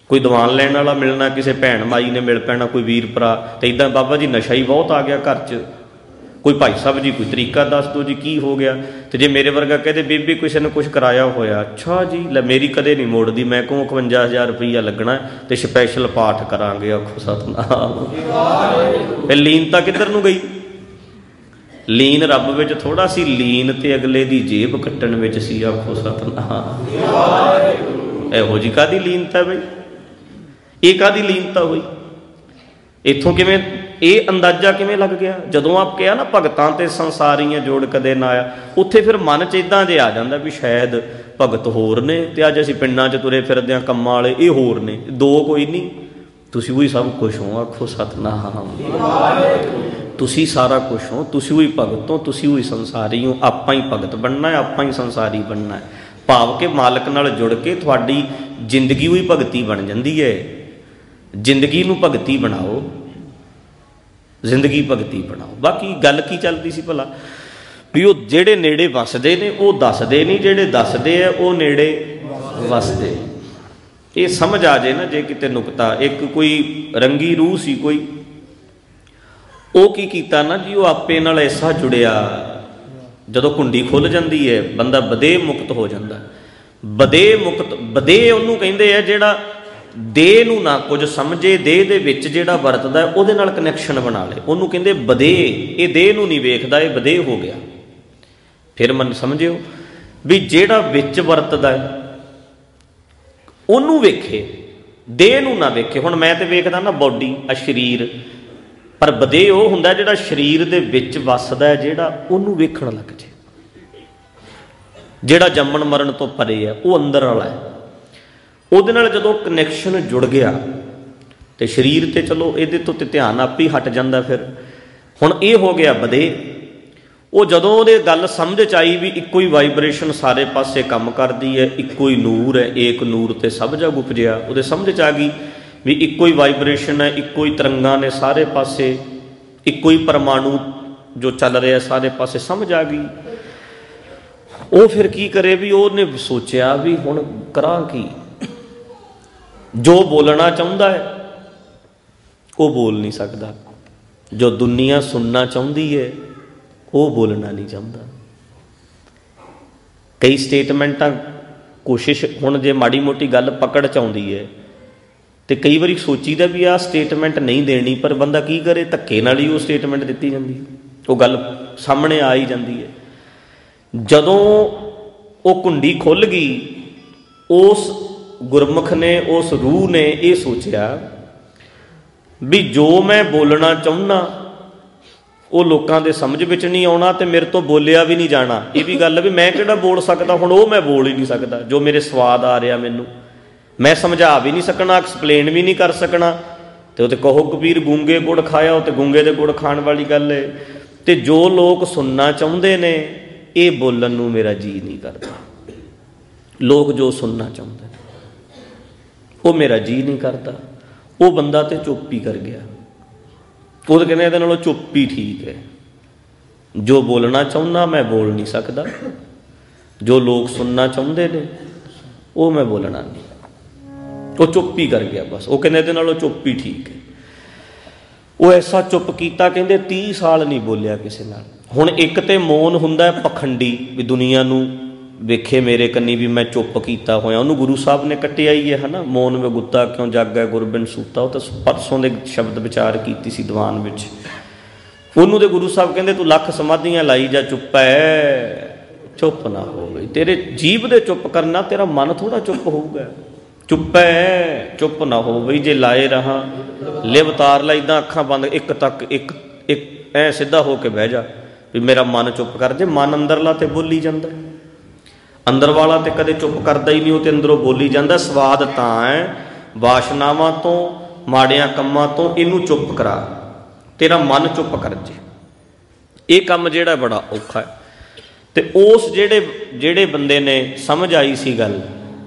ਕੋਈ ਦੀਵਾਨ ਲੈਣ ਵਾਲਾ ਮਿਲਣਾ, ਕਿਸੇ ਭੈਣ ਮਾਈ ਨੇ ਮਿਲ ਪੈਣਾ, ਕੋਈ ਵੀਰ ਭਰਾ। ਤੇ ਇੱਦਾਂ ਬਾਬਾ ਜੀ ਨਸ਼ਾ ਹੀ ਬਹੁਤ ਆ ਗਿਆ ਘਰ 'ਚ। ਕੋਈ ਭਾਈ ਸਾਹਿਬ ਜੀ ਕੋਈ ਤਰੀਕਾ ਦੱਸ ਦਿਓ ਜੀ ਕੀ ਹੋ ਗਿਆ। ਤੇ ਜੇ ਮੇਰੇ ਵਰਗਾ ਕਹਦੇ ਬੀਬੀ ਕਿਸੇ ਨੇ ਕੁਛ ਕਰਾਇਆ ਹੋਇਆ, ਅੱਛਾ ਜੀ ਲੈ ਮੇਰੀ ਕਦੇ ਨਹੀਂ ਮੋੜਦੀ, ਮੈਂ ਕਹੂੰ ਇਕਵੰਜਾ ਹਜ਼ਾਰ ਰੁਪਈਆ ਲੱਗਣਾ ਤੇ ਸਪੈਸ਼ਲ ਪਾਠ ਕਰਾਂਗੇ। ਆਖੋ ਸਤਿਨਾਮ। ਫਿਰ ਲੀਨਤਾ ਕਿੱਧਰ ਨੂੰ ਗਈ? ਲੀਨ ਰੱਬ ਵਿੱਚ ਥੋੜਾ ਸੀ, ਲੀਨ ਤੇ ਅਗਲੇ ਦੀ ਜੇਬ ਕੱਟਣ ਵਿੱਚ ਸੀ। ਆਖੋ ਸਤਿਨਾਮ। ਇਹੋ ਜਿਹੀ ਕਾਹਦੀ ਲੀਨਤਾ ਬਈ? ਇਹ ਕਾਹਦੀ ਲੀਨਤਾ ਹੋਈ? ਇੱਥੋਂ ਕਿਵੇਂ ਇਹ ਅੰਦਾਜ਼ਾ ਕਿਵੇਂ ਲੱਗ ਗਿਆ? ਜਦੋਂ ਆਪ ਕਿਹਾ ਨਾ ਭਗਤਾਂ ਤੇ ਸੰਸਾਰੀਆਂ ਜੋੜ ਕਦੇ ਨਾ ਆਇਆ, ਉੱਥੇ ਫਿਰ ਮਨ 'ਚ ਇੱਦਾਂ ਜੇ ਆ ਜਾਂਦਾ ਵੀ ਸ਼ਾਇਦ ਭਗਤ ਹੋਰ ਨੇ ਤੇ ਅੱਜ ਅਸੀਂ ਪਿੰਡਾਂ 'ਚ ਤੁਰੇ ਫਿਰਦੇ ਹਾਂ ਕੰਮਾਂ ਵਾਲੇ, ਇਹ ਹੋਰ ਨੇ। ਦੋ ਕੋਈ ਨਹੀਂ, ਤੁਸੀਂ ਵੀ ਸਭ ਕੁਛ ਹੋ। ਆਖੋ ਸਤਿਨਾਮ। ਤੁਸੀਂ ਸਾਰਾ ਕੁਛ ਹੋ, ਤੁਸੀਂ ਵੀ ਭਗਤ ਹੋ, ਤੁਸੀਂ ਵੀ ਸੰਸਾਰੀ ਹੋ। ਆਪਾਂ ਹੀ ਭਗਤ ਬਣਨਾ ਹੈ, ਆਪਾਂ ਹੀ ਸੰਸਾਰੀ ਬਣਨਾ ਹੈ। ਭਾਵ ਕਿ ਮਾਲਕ ਨਾਲ ਜੁੜ ਕੇ ਤੁਹਾਡੀ ਜ਼ਿੰਦਗੀ ਵੀ ਭਗਤੀ ਬਣ ਜਾਂਦੀ ਹੈ। ਜ਼ਿੰਦਗੀ ਨੂੰ ਭਗਤੀ ਬਣਾਓ, ਜ਼ਿੰਦਗੀ ਭਗਤੀ ਬਣਾਓ। ਬਾਕੀ ਗੱਲ ਕੀ ਚੱਲਦੀ ਸੀ ਭਲਾ? ਵੀ ਉਹ ਜਿਹੜੇ ਨੇੜੇ ਵਸਦੇ ਨੇ ਉਹ ਦੱਸਦੇ ਨਹੀਂ, ਜਿਹੜੇ ਦੱਸਦੇ ਆ ਉਹ ਨੇੜੇ ਵਸਦੇ। ਇਹ ਸਮਝ ਆ ਜੇ ਨਾ ਜੇ ਕਿਤੇ ਨੁਕਤਾ। ਇੱਕ ਕੋਈ ਰੰਗੀ ਰੂਹ ਸੀ ਕੋਈ, ਉਹ ਕੀ ਕੀਤਾ ਨਾ ਜੀ, ਉਹ ਆਪੇ ਨਾਲ ਐਸਾ ਜੁੜਿਆ। ਜਦੋਂ ਕੁੰਡੀ ਖੁੱਲ ਜਾਂਦੀ ਹੈ ਬੰਦਾ ਬਦੇ ਮੁਕਤ ਹੋ ਜਾਂਦਾ। ਬਦੇ ਮੁਕਤ, ਬਦੇ ਉਹਨੂੰ ਕਹਿੰਦੇ ਆ ਜਿਹੜਾ ਦੇਹ ਨੂੰ ਨਾ ਕੁਝ ਸਮਝੇ, ਦੇਹ ਦੇ ਵਿੱਚ ਜਿਹੜਾ ਵਰਤਦਾ ਉਹਦੇ ਨਾਲ ਕਨੈਕਸ਼ਨ ਬਣਾ ਲੇ, ਉਹਨੂੰ ਕਹਿੰਦੇ ਬਦੇ। ਇਹ ਦੇਹ ਨੂੰ ਨਹੀਂ ਵੇਖਦਾ, ਇਹ ਬਦੇ ਹੋ ਗਿਆ। ਫਿਰ ਮਨ ਸਮਝਿਓ ਵੀ ਜਿਹੜਾ ਵਿੱਚ ਵਰਤਦਾ ਉਹਨੂੰ ਵੇਖੇ, ਦੇਹ ਨੂੰ ਨਾ ਵੇਖੇ। ਹੁਣ ਮੈਂ ਤੇ ਵੇਖਦਾ ਨਾ ਬੋਡੀ, ਆ ਸਰੀਰ, ਪਰ ਬਦੇ ਉਹ ਹੁੰਦਾ ਜਿਹੜਾ ਸਰੀਰ ਦੇ ਵਿੱਚ ਵੱਸਦਾ, ਜਿਹੜਾ ਉਹਨੂੰ ਵੇਖਣ ਲੱਗ ਜੇ। ਜਿਹੜਾ ਜੰਮਣ ਮਰਨ ਤੋਂ ਪਰੇ ਹੈ, ਉਹ ਅੰਦਰ ਵਾਲਾ ਹੈ। ਉਹਦੇ ਨਾਲ ਜਦੋਂ ਕਨੈਕਸ਼ਨ ਜੁੜ ਗਿਆ ਤੇ ਸਰੀਰ ਤੇ ਚਲੋ ਇਹਦੇ ਤੋਂ ਤੇ ਧਿਆਨ ਆਪ ਹੀ ਹਟ ਜਾਂਦਾ। ਫਿਰ ਹੁਣ ਇਹ ਹੋ ਗਿਆ ਬਦੇ। ਉਹ ਜਦੋਂ ਉਹਦੇ ਗੱਲ ਸਮਝ 'ਚ ਆਈ ਵੀ ਇੱਕੋ ਹੀ ਵਾਈਬ੍ਰੇਸ਼ਨ ਸਾਰੇ ਪਾਸੇ ਕੰਮ ਕਰਦੀ ਹੈ, ਇੱਕੋ ਹੀ ਨੂਰ ਹੈ, ਏਕ ਨੂਰ ਤੇ ਸਭ ਜਗ ਉਪਜਿਆ, ਉਹਦੇ ਸਮਝ 'ਚ ਆ ਗਈ ਵੀ ਇੱਕੋ ਹੀ ਵਾਈਬ੍ਰੇਸ਼ਨ ਹੈ, ਇੱਕੋ ਹੀ ਤਰੰਗਾਂ ਨੇ ਸਾਰੇ ਪਾਸੇ, ਇੱਕੋ ਹੀ ਪਰਮਾਣੂ ਜੋ ਚੱਲ ਰਿਹਾ ਸਾਰੇ ਪਾਸੇ, ਸਮਝ ਆ ਗਈ। ਉਹ ਫਿਰ ਕੀ ਕਰੇ ਵੀ ਉਹਨੇ ਸੋਚਿਆ ਵੀ ਹੁਣ ਕਰਾਂ ਕੀ। ਜੋ ਬੋਲਣਾ ਚਾਹੁੰਦਾ ਹੈ ਉਹ ਬੋਲ ਨਹੀਂ ਸਕਦਾ, ਜੋ ਦੁਨੀਆ ਸੁਣਨਾ ਚਾਹੁੰਦੀ ਹੈ ਉਹ ਬੋਲਣਾ ਨਹੀਂ ਚਾਹੁੰਦਾ। ਕਈ ਸਟੇਟਮੈਂਟਾਂ ਕੋਸ਼ਿਸ਼, ਹੁਣ ਜੇ ਮਾੜੀ ਮੋਟੀ ਗੱਲ ਪਕੜ 'ਚ ਆਉਂਦੀ ਹੈ ਤੇ ਕਈ ਵਾਰੀ ਸੋਚੀਦਾ ਵੀ ਆਹ ਸਟੇਟਮੈਂਟ ਨਹੀਂ ਦੇਣੀ, ਪਰ ਬੰਦਾ ਕੀ ਕਰੇ, ਧੱਕੇ ਨਾਲ ਹੀ ਉਹ ਸਟੇਟਮੈਂਟ ਦਿੱਤੀ ਜਾਂਦੀ, ਉਹ ਗੱਲ ਸਾਹਮਣੇ ਆ ਹੀ ਜਾਂਦੀ ਹੈ। ਜਦੋਂ ਉਹ ਕੁੰਡੀ ਖੁੱਲ੍ਹ ਗਈ, ਉਸ ਗੁਰਮੁਖ ਨੇ, ਉਸ ਰੂਹ ਨੇ ਇਹ ਸੋਚਿਆ ਵੀ ਜੋ ਮੈਂ ਬੋਲਣਾ ਚਾਹੁੰਦਾ ਉਹ ਲੋਕਾਂ ਦੇ ਸਮਝ ਵਿੱਚ ਨਹੀਂ ਆਉਣਾ ਤੇ ਮੇਰੇ ਤੋਂ ਬੋਲਿਆ ਵੀ ਨਹੀਂ ਜਾਣਾ। ਇਹ ਵੀ ਗੱਲ ਵੀ ਮੈਂ ਕਿਹੜਾ ਬੋਲ ਸਕਦਾ, ਹੁਣ ਉਹ ਮੈਂ ਬੋਲ ਹੀ ਨਹੀਂ ਸਕਦਾ। ਜੋ ਮੇਰੇ ਸਵਾਦ ਆ ਰਿਹਾ ਮੈਨੂੰ, ਮੈਂ ਸਮਝਾ ਵੀ ਨਹੀਂ ਸਕਣਾ, ਐਕਸਪਲੇਨ ਵੀ ਨਹੀਂ ਕਰ ਸਕਣਾ। ਤੇ ਉਹ ਤੇ ਕਹੋ ਕਬੀਰ ਗੂੰਗੇ ਗੁੜ ਖਾਇਆ, ਉਹ ਤੇ ਗੂੰਗੇ ਦੇ ਗੁੜ ਖਾਣ ਵਾਲੀ ਗੱਲ ਹੈ। ਤੇ ਜੋ ਲੋਕ ਸੁਣਨਾ ਚਾਹੁੰਦੇ ਨੇ ਇਹ ਬੋਲਣ ਨੂੰ ਮੇਰਾ ਜੀਅ ਨਹੀਂ ਕਰਦਾ। ਲੋਕ ਜੋ ਸੁਣਨਾ ਚਾਹੁੰਦੇ ਨੇ ਉਹ ਮੇਰਾ ਜੀਅ ਨਹੀਂ ਕਰਦਾ। ਉਹ ਬੰਦਾ ਤੇ ਚੁੱਪ ਹੀ ਕਰ ਗਿਆ। ਉਹ ਤਾਂ ਕਹਿੰਦੇ ਇਹਦੇ ਨਾਲੋਂ ਚੁੱਪ ਹੀ ਠੀਕ ਹੈ। ਜੋ ਬੋਲਣਾ ਚਾਹੁੰਦਾ ਮੈਂ ਬੋਲ ਨਹੀਂ ਸਕਦਾ, ਜੋ ਲੋਕ ਸੁਣਨਾ ਚਾਹੁੰਦੇ ਨੇ ਉਹ ਮੈਂ ਬੋਲਣਾ ਨਹੀਂ। ਉਹ ਚੁੱਪ ਹੀ ਕਰ ਗਿਆ ਬਸ। ਉਹ ਕਹਿੰਦੇ ਇਹਦੇ ਨਾਲੋਂ ਚੁੱਪ ਹੀ ਠੀਕ ਹੈ। ਉਹ ਐਸਾ ਚੁੱਪ ਕੀਤਾ, ਕਹਿੰਦੇ ਤੀਹ ਸਾਲ ਨਹੀਂ ਬੋਲਿਆ ਕਿਸੇ ਨਾਲ। ਹੁਣ ਇੱਕ ਤੇ ਮੌਨ ਹੁੰਦਾ ਪਖੰਡੀ, ਵੀ ਦੁਨੀਆ ਨੂੰ ਵੇਖੇ ਮੇਰੇ ਕੰਨੀ ਵੀ ਮੈਂ ਚੁੱਪ ਕੀਤਾ ਹੋਇਆ। ਉਹਨੂੰ ਗੁਰੂ ਸਾਹਿਬ ਨੇ ਕੱਟਿਆ ਹੀ ਹੈ, ਹੈ ਨਾ, ਮੌਨ ਵਿੱਚ ਗੁੱਤਾ ਕਿਉਂ ਜਾਗੈ ਗੁਰਬਿਨ ਸੂਤਾ। ਉਹ ਤਾਂ ਪਰਸੋਂ ਦੇ ਸ਼ਬਦ ਵਿਚਾਰ ਕੀਤੀ ਸੀ ਦੀਵਾਨ ਵਿੱਚ। ਉਹਨੂੰ ਤੇ ਗੁਰੂ ਸਾਹਿਬ ਕਹਿੰਦੇ ਤੂੰ ਲੱਖ ਸਮਾਧੀਆਂ ਲਾਈ ਜਾ, ਚੁੱਪ ਹੈ, ਚੁੱਪ ਨਾ ਹੋ ਗਈ। ਤੇਰੇ ਜੀਭ ਦੇ ਚੁੱਪ ਕਰਨਾ, ਤੇਰਾ ਮਨ ਥੋੜਾ ਚੁੱਪ ਹੋਊਗਾ। ਚੁੱਪ ਹੈ, ਚੁੱਪ ਨਾ ਹੋ ਬਈ। ਜੇ ਲਾਏ ਰਹਾ ਲਿਵ ਤਾਰ ਲਾ, ਇੱਦਾਂ ਅੱਖਾਂ ਬੰਦ, ਇੱਕ ਤੱਕ ਇੱਕ ਇੱਕ ਐ ਸਿੱਧਾ ਹੋ ਕੇ ਬਹਿ ਜਾ ਵੀ ਮੇਰਾ ਮਨ ਚੁੱਪ ਕਰ ਜੇ। ਮਨ ਅੰਦਰਲਾ ਤੇ ਬੋਲੀ ਜਾਂਦਾ, ਅੰਦਰ ਵਾਲਾ ਤੇ ਕਦੇ ਚੁੱਪ ਕਰਦਾ ਹੀ ਨਹੀਂ, ਉਹ ਤੇ ਅੰਦਰੋਂ ਬੋਲੀ ਜਾਂਦਾ। ਸਵਾਦ ਤਾਂ ਹੈ ਵਾਸ਼ਨਾਵਾਂ ਤੋਂ, ਮਾੜਿਆਂ ਕੰਮਾਂ ਤੋਂ, ਇਹਨੂੰ ਚੁੱਪ ਕਰਾ, ਤੇਰਾ ਮਨ ਚੁੱਪ ਕਰ ਜੇ। ਇਹ ਕੰਮ ਜਿਹੜਾ ਬੜਾ ਔਖਾ ਹੈ। ਤੇ ਉਸ ਜਿਹੜੇ ਜਿਹੜੇ ਬੰਦੇ ਨੇ ਸਮਝ ਆਈ ਸੀ ਗੱਲ,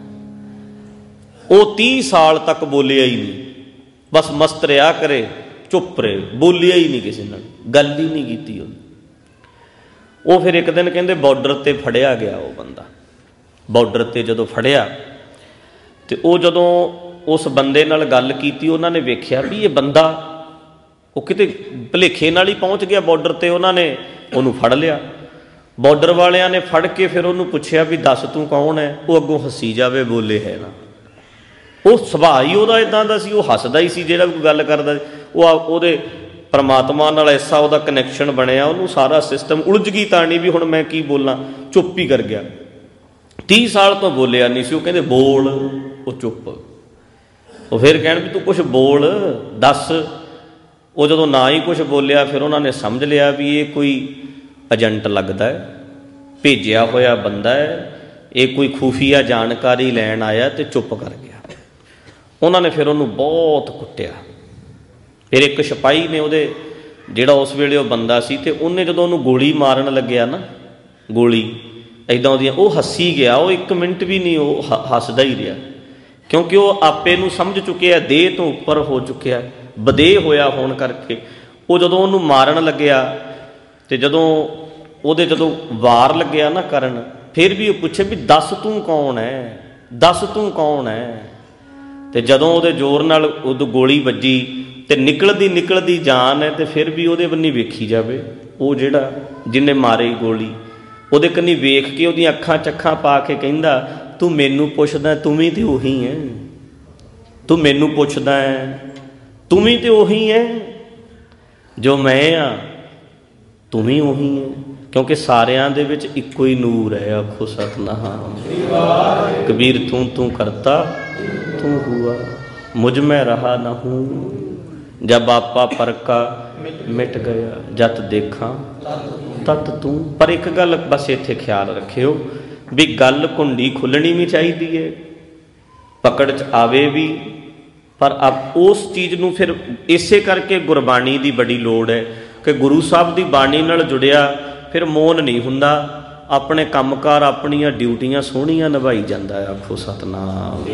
ਉਹ ਤੀਹ ਸਾਲ ਤੱਕ ਬੋਲਿਆ ਹੀ ਨਹੀਂ, ਬਸ ਮਸਤ ਰਿਹਾ ਕਰੇ, ਚੁੱਪ ਰਹੇ, ਬੋਲਿਆ ਹੀ ਨਹੀਂ ਕਿਸੇ ਨਾਲ, ਗੱਲ ਹੀ ਨਹੀਂ ਕੀਤੀ ਉਹਨੇ। ਉਹ ਫਿਰ ਇੱਕ ਦਿਨ ਕਹਿੰਦੇ ਬਾਰਡਰ ਤੇ ਫੜਿਆ ਗਿਆ। ਉਹ ਬੰਦਾ ਬਾਰਡਰ ਤੇ ਜਦੋਂ ਫੜਿਆ ਤੇ ਉਹ ਜਦੋਂ ਉਸ ਬੰਦੇ ਨਾਲ ਗੱਲ ਕੀਤੀ, ਉਹਨਾਂ ਨੇ ਵੇਖਿਆ ਵੀ ਇਹ ਬੰਦਾ ਉਹ ਕਿਤੇ ਭੁਲੇਖੇ ਨਾਲ ਹੀ ਪਹੁੰਚ ਗਿਆ ਬਾਰਡਰ 'ਤੇ। ਉਹਨਾਂ ਨੇ ਉਹਨੂੰ ਫੜ ਲਿਆ। ਬਾਰਡਰ ਵਾਲਿਆਂ ਨੇ ਫੜ ਕੇ ਫਿਰ ਉਹਨੂੰ ਪੁੱਛਿਆ ਵੀ ਦੱਸ ਤੂੰ ਕੌਣ ਹੈ? ਉਹ ਅੱਗੋਂ ਹੱਸੀ ਜਾਵੇ, ਬੋਲੇ ਹੈ ਨਾ। ਉਹ ਸੁਭਾਅ ਹੀ ਉਹਦਾ ਇੱਦਾਂ ਦਾ ਸੀ, ਉਹ ਹੱਸਦਾ ਹੀ ਸੀ ਜਿਹੜਾ ਕੋਈ ਗੱਲ ਕਰਦਾ। ਉਹ ਉਹਦੇ ਪਰਮਾਤਮਾ ਨਾਲ ਐਸਾ ਉਹਦਾ ਕਨੈਕਸ਼ਨ ਬਣਿਆ, ਉਹਨੂੰ ਸਾਰਾ ਸਿਸਟਮ ਉਲਝ ਗਈ ਤਾਣੀ ਵੀ ਹੁਣ ਮੈਂ ਕੀ ਬੋਲਾਂ, ਚੁੱਪ ਹੀ ਕਰ ਗਿਆ। ਤੀਹ ਸਾਲ ਤੋਂ ਬੋਲਿਆ ਨਹੀਂ ਸੀ। ਉਹ ਕਹਿੰਦੇ ਬੋਲ, ਉਹ ਚੁੱਪ। ਉਹ ਫਿਰ ਕਹਿਣ ਵੀ ਤੂੰ ਕੁਛ ਬੋਲ, ਦੱਸ। ਉਹ ਜਦੋਂ ਨਾ ਹੀ ਕੁਛ ਬੋਲਿਆ ਫਿਰ ਉਹਨਾਂ ਨੇ ਸਮਝ ਲਿਆ ਵੀ ਇਹ ਕੋਈ ਏਜੰਟ ਲੱਗਦਾ ਹੈ, ਭੇਜਿਆ ਹੋਇਆ ਬੰਦਾ ਹੈ, ਇਹ ਕੋਈ ਖੂਫੀਆ ਜਾਣਕਾਰੀ ਲੈਣ ਆਇਆ, ਤੇ ਚੁੱਪ ਕਰ ਗਿਆ। ਉਹਨਾਂ ਨੇ ਫਿਰ ਉਹਨੂੰ ਬਹੁਤ ਕੁੱਟਿਆ। ਫਿਰ ਇੱਕ ਸਿਪਾਹੀ ਨੇ ਉਹਦੇ, ਜਿਹੜਾ ਉਸ ਵੇਲੇ ਉਹ ਬੰਦਾ ਸੀ, ਤੇ ਉਹਨੇ ਜਦੋਂ ਉਹਨੂੰ ਗੋਲੀ ਮਾਰਨ ਲੱਗਿਆ ਨਾ, ਗੋਲੀ ਇੱਦਾਂ ਉਹਦੀਆਂ, ਉਹ ਹੱਸੀ ਗਿਆ। ਉਹ ਇੱਕ ਮਿੰਟ ਵੀ ਨਹੀਂ ਉਹ ਹ ਹੱਸਦਾ ਹੀ ਰਿਹਾ, ਕਿਉਂਕਿ ਉਹ ਆਪੇ ਨੂੰ ਸਮਝ ਚੁੱਕਿਆ, ਦੇਹ ਤੋਂ ਉੱਪਰ ਹੋ ਚੁੱਕਿਆ, ਬਦੇਹ ਹੋਇਆ ਹੋਣ ਕਰਕੇ। ਉਹ ਜਦੋਂ ਉਹਨੂੰ ਮਾਰਨ ਲੱਗਿਆ, ਤੇ ਜਦੋਂ ਉਹਦੇ ਜਦੋਂ ਵਾਰ ਲੱਗਿਆ ਨਾ ਕਰਨ, ਫਿਰ ਵੀ ਉਹ ਪੁੱਛੇ ਵੀ ਦੱਸ ਤੂੰ ਕੌਣ ਹੈ, ਦੱਸ ਤੂੰ ਕੌਣ ਹੈ। ਤੇ ਜਦੋਂ ਉਹਦੇ ਜ਼ੋਰ ਨਾਲ ਉਦੋਂ ਗੋਲੀ ਵੱਜੀ ਤੇ ਨਿਕਲਦੀ ਨਿਕਲਦੀ ਜਾਨ ਹੈ, ਤੇ ਫਿਰ ਵੀ ਉਹਦੇ ਬੰਨੀ ਵੇਖੀ ਜਾਵੇ। ਉਹ ਜਿਹੜਾ ਜਿਹਨੇ ਮਾਰੀ ਗੋਲੀ, ਉਹਦੇ ਕੰਨੀ ਵੇਖ ਕੇ ਉਹਦੀਆਂ ਅੱਖਾਂ ਚੱਖਾਂ ਪਾ ਕੇ ਕਹਿੰਦਾ ਤੂੰ ਮੈਨੂੰ ਪੁੱਛਦਾ, ਤੂੰ ਵੀ ਤੇ ਉਹੀ ਹੈ। ਤੂੰ ਮੈਨੂੰ ਪੁੱਛਦਾ ਹੈ, ਤੂੰ ਵੀ ਤੇ ਉਹੀ ਹੈ ਜੋ ਮੈਂ ਆ, ਤੂੰ ਵੀ ਉਹੀ ਹੈ। ਕਿਉਂਕਿ ਸਾਰਿਆਂ ਦੇ ਵਿੱਚ ਇੱਕੋ ਹੀ ਨੂਰ ਹੈ। ਆਖੋ ਸਤਿਨਾਮ। ਕਬੀਰ ਤੂੰ ਤੂੰ ਕਰਤਾ ਤੂੰ ਹੁਆ, ਮੁਝ ਮੈਂ ਰਹਾ ਨਾ ਹੂੰ। ਜਬ ਆਪਾ ਪਰਕਾ ਮਿਟ ਗਿਆ, ਜਤ ਦੇਖਾਂ ਤਤ ਤੂੰ। ਪਰ ਇੱਕ ਗੱਲ ਬਸ ਇੱਥੇ ਖਿਆਲ ਰੱਖਿਓ ਵੀ ਗੱਲ ਘੁੰਡੀ ਖੁੱਲਣੀ ਵੀ ਚਾਹੀਦੀ ਹੈ, ਪਕੜ 'ਚ ਆਵੇ ਵੀ, ਪਰ ਆਪ ਉਸ ਚੀਜ਼ ਨੂੰ ਫਿਰ ਇਸੇ ਕਰਕੇ ਗੁਰਬਾਣੀ ਦੀ ਬੜੀ ਲੋੜ ਹੈ ਕਿ ਗੁਰੂ ਸਾਹਿਬ ਦੀ ਬਾਣੀ ਨਾਲ ਜੁੜਿਆ ਫਿਰ ਮੋਨ ਨਹੀਂ ਹੁੰਦਾ, ਆਪਣੇ ਕੰਮਕਾਰ ਆਪਣੀਆਂ ਡਿਊਟੀਆਂ ਸੋਹਣੀਆਂ ਨਿਭਾਈ ਜਾਂਦਾ ਹੈ। ਆਖੋ ਸਤਿਨਾਮ।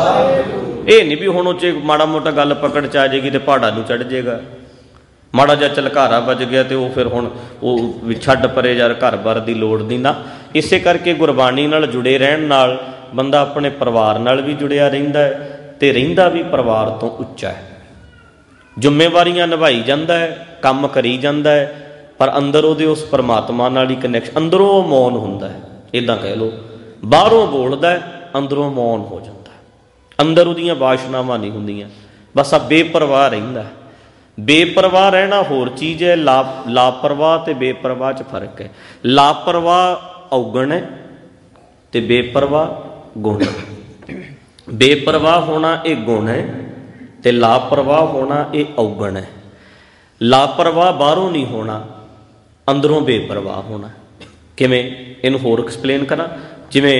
ਇਹ ਨਹੀਂ ਵੀ ਹੁਣ ਉਹ 'ਚ ਮਾੜਾ ਮੋਟਾ ਗੱਲ ਪਕੜ 'ਚ ਆ ਜਾਏਗੀ ਤੇ ਪਹਾੜਾਂ ਨੂੰ ਚੜ੍ਹ ਜਾਏਗਾ, ਮਾੜਾ ਜਿਹਾ ਝਲਕਾਰਾ ਵੱਜ ਗਿਆ ਤੇ ਉਹ ਫਿਰ ਹੁਣ ਉਹ ਵੀ ਛੱਡ ਪਰੇ ਯਾਰ, ਘਰ ਬਾਰ ਦੀ ਲੋੜ ਨਹੀਂ ਨਾ। ਇਸੇ ਕਰਕੇ ਗੁਰਬਾਣੀ ਨਾਲ ਜੁੜੇ ਰਹਿਣ ਨਾਲ ਬੰਦਾ ਆਪਣੇ ਪਰਿਵਾਰ ਨਾਲ ਵੀ ਜੁੜਿਆ ਰਹਿੰਦਾ ਹੈ, ਤੇ ਰਹਿੰਦਾ ਵੀ ਪਰਿਵਾਰ ਤੋਂ ਉੱਚਾ ਹੈ। ਜ਼ਿੰਮੇਵਾਰੀਆਂ ਨਿਭਾਈ ਜਾਂਦਾ ਹੈ, ਕੰਮ ਕਰੀ ਜਾਂਦਾ ਹੈ, ਪਰ ਅੰਦਰ ਉਹਦੇ ਉਸ ਪਰਮਾਤਮਾ ਨਾਲ ਹੀ ਕਨੈਕਸ਼ਨ, ਅੰਦਰੋਂ ਉਹ ਮੌਨ ਹੁੰਦਾ ਹੈ। ਇੱਦਾਂ ਕਹਿ ਲਓ, ਬਾਹਰੋਂ ਬੋਲਦਾ ਹੈ, ਅੰਦਰੋਂ ਮੌਨ ਹੋ ਜਾਂਦਾ ਹੈ। ਅੰਦਰ ਉਹਦੀਆਂ ਵਾਸ਼ਨਾਵਾਂ ਨਹੀਂ ਹੁੰਦੀਆਂ, ਬਸ ਆ ਬੇਪਰਵਾਹ ਰਹਿੰਦਾ। ਬੇਪਰਵਾਹ ਰਹਿਣਾ ਹੋਰ ਚੀਜ਼ ਹੈ, ਲਾ ਲਾਪਰਵਾਹ ਤੇ ਬੇਪਰਵਾਹ 'ਚ ਫਰਕ ਹੈ। ਲਾਪਰਵਾਹ ਔਗਣ ਹੈ ਤੇ ਬੇਪਰਵਾਹ ਗੁਣ ਹੈ। ਬੇਪਰਵਾਹ ਹੋਣਾ ਇਹ ਗੁਣ ਹੈ, ਤੇ ਲਾਪਰਵਾਹ ਹੋਣਾ ਇਹ ਔਗਣ ਹੈ। ਲਾਪਰਵਾਹ ਬਾਹਰੋਂ ਨਹੀਂ ਹੋਣਾ, ਅੰਦਰੋਂ ਬੇਪਰਵਾਹ ਹੋਣਾ। ਕਿਵੇਂ, ਇਹਨੂੰ ਹੋਰ ਐਕਸਪਲੇਨ ਕਰਾਂ। ਜਿਵੇਂ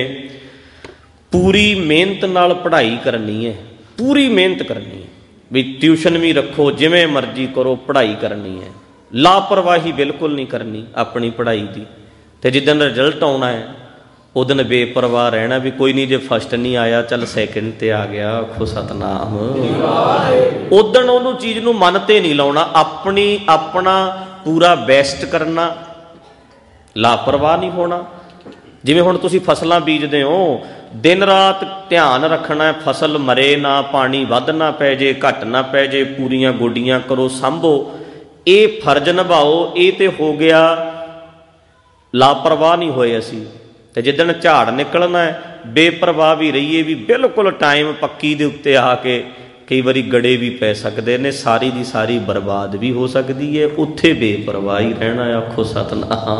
ਪੂਰੀ ਮਿਹਨਤ ਨਾਲ ਪੜ੍ਹਾਈ ਕਰਨੀ ਹੈ, ਪੂਰੀ ਮਿਹਨਤ ਕਰਨੀ ਹੈ, ਵੀ ਟਿਊਸ਼ਨ ਵੀ ਰੱਖੋ, ਜਿਵੇਂ ਮਰਜ਼ੀ ਕਰੋ, ਪੜ੍ਹਾਈ ਕਰਨੀ ਹੈ। ਲਾਪਰਵਾਹੀ ਬਿਲਕੁਲ ਨਹੀਂ ਕਰਨੀ ਆਪਣੀ ਪੜ੍ਹਾਈ ਦੀ, ਤੇ ਜਿੱਦਣ ਰਿਜ਼ਲਟ ਆਉਣਾ ਹੈ ਉਦਣ ਬੇਪਰਵਾਹ ਰਹਿਣਾ ਵੀ ਕੋਈ ਨਹੀਂ, ਜੇ ਫਸਟ ਨਹੀਂ ਆਇਆ ਚੱਲ ਸੈਕਿੰਡ ਤੇ ਆ ਗਿਆ। ਆਖੋ ਸਤਿਨਾਮ। ਉਦਣ ਉਹਨੂੰ ਚੀਜ਼ ਨੂੰ ਮਨ ਤੇ ਨਹੀਂ ਲਾਉਣਾ, ਆਪਣੀ ਆਪਣਾ ਪੂਰਾ ਬੈਸਟ ਕਰਨਾ, ਲਾਪਰਵਾਹ ਨਹੀਂ ਹੋਣਾ। ਜਿਵੇਂ ਹੁਣ ਤੁਸੀਂ ਫਸਲਾਂ ਬੀਜਦੇ ਹੋ, ਦਿਨ ਰਾਤ ਧਿਆਨ ਰੱਖਣਾ ਫਸਲ ਮਰੇ ਨਾ, ਪਾਣੀ ਵੱਧ ਨਾ ਪੈ ਜੇ, ਘੱਟ ਨਾ ਪੈ ਜੇ, ਪੂਰੀਆਂ ਗੋਡੀਆਂ ਕਰੋ, ਸਾਂਭੋ, ਇਹ ਫਰਜ਼ ਨਿਭਾਓ। ਇਹ ਤੇ ਹੋ ਗਿਆ, ਲਾਪਰਵਾਹ ਨਹੀਂ ਹੋਏ ਅਸੀਂ। ਤੇ ਜਿੱਦਣ ਝਾੜ ਨਿਕਲਣਾ ਹੈ ਬੇਪਰਵਾਹ ਵੀ ਰਹੀਏ, ਵੀ ਬਿਲਕੁਲ ਟਾਈਮ ਪੱਕੀ ਦੇ ਉੱਤੇ ਆ ਕੇ ਕਈ ਵਾਰੀ ਗੜੇ ਵੀ ਪੈ ਸਕਦੇ ਨੇ, ਸਾਰੀ ਦੀ ਸਾਰੀ ਬਰਬਾਦ ਵੀ ਹੋ ਸਕਦੀ ਹੈ, ਉੱਥੇ ਬੇਪਰਵਾਹ ਹੀ ਰਹਿਣਾ। ਆਖੋ ਸਤਿਨਾਮ।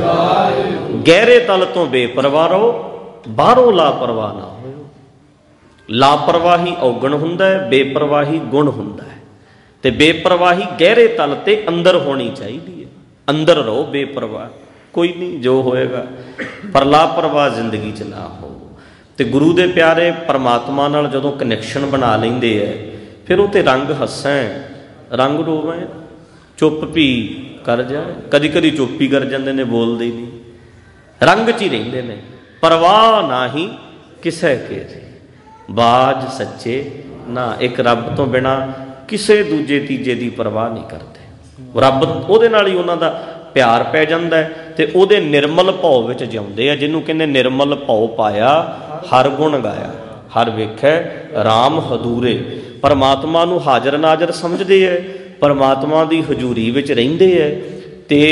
ਗਹਿਰੇ ਤਲ ਤੋਂ ਬੇਪਰਵਾਹ ਰਹੋ, ਬਾਹਰੋਂ ਲਾਪਰਵਾਹ ਨਾ ਹੋਇਓ। ਲਾਪਰਵਾਹੀ ਔਗਣ ਹੁੰਦਾ ਹੈ, ਬੇਪਰਵਾਹੀ ਗੁਣ ਹੁੰਦਾ ਹੈ। ਤੇ ਬੇਪਰਵਾਹੀ ਗਹਿਰੇ ਤਲ ਤੇ ਅੰਦਰ ਹੋਣੀ ਚਾਹੀਦੀ ਹੈ। ਅੰਦਰ ਰਹੋ ਬੇਪਰਵਾਹ, ਕੋਈ ਨਹੀਂ ਜੋ ਹੋਏਗਾ, ਪਰ ਲਾਪਰਵਾਹ ਜ਼ਿੰਦਗੀ 'ਚ ਨਾ ਹੋ। ਤੇ ਗੁਰੂ ਦੇ ਪਿਆਰੇ ਪਰਮਾਤਮਾ ਨਾਲ ਜਦੋਂ ਕਨੈਕਸ਼ਨ ਬਣਾ ਲੈਂਦੇ ਹੈ, ਫਿਰ ਉਹ ਤੇ ਰੰਗ ਹੱਸੈਂ ਰੰਗ ਰੋਵੈਂ, ਚੁੱਪ ਵੀ ਕਰ ਜਾਏ। ਕਦੀ ਕਦੀ ਚੁੱਪ ਹੀ ਕਰ ਜਾਂਦੇ ਨੇ, ਬੋਲਦੇ ਹੀ ਨਹੀਂ, ਰੰਗ 'ਚ ਹੀ ਰਹਿੰਦੇ ਨੇ। ਪਰਵਾਹ ਨਾ ਹੀ ਕਿਸੇ ਕੇ ਬਾਜ ਸੱਚੇ ਨਾ, ਇੱਕ ਰੱਬ ਤੋਂ ਬਿਨਾਂ ਕਿਸੇ ਦੂਜੇ ਤੀਜੇ ਦੀ ਪਰਵਾਹ ਨਹੀਂ ਕਰਦੇ। ਰੱਬ ਉਹਦੇ ਨਾਲ ਹੀ ਉਹਨਾਂ ਦਾ ਪਿਆਰ ਪੈ ਜਾਂਦਾ ਹੈ, ਤੇ ਉਹਦੇ ਨਿਰਮਲ ਭਾਉ ਵਿੱਚ ਜਿਉਂਦੇ ਆ। ਜਿਹਨੂੰ ਕਹਿੰਦੇ ਨਿਰਮਲ ਭਾਉ ਪਾਇਆ ਹਰ ਗੁਣ ਗਾਇਆ। ਹਰ ਵੇਖੈ ਰਾਮ ਹਦੂਰੇ। ਪਰਮਾਤਮਾ ਨੂੰ ਹਾਜ਼ਰ ਨਾਜ਼ਰ ਸਮਝਦੇ ਹੈ, ਪਰਮਾਤਮਾ ਦੀ ਹਜ਼ੂਰੀ ਵਿੱਚ ਰਹਿੰਦੇ ਹੈ ਤੇ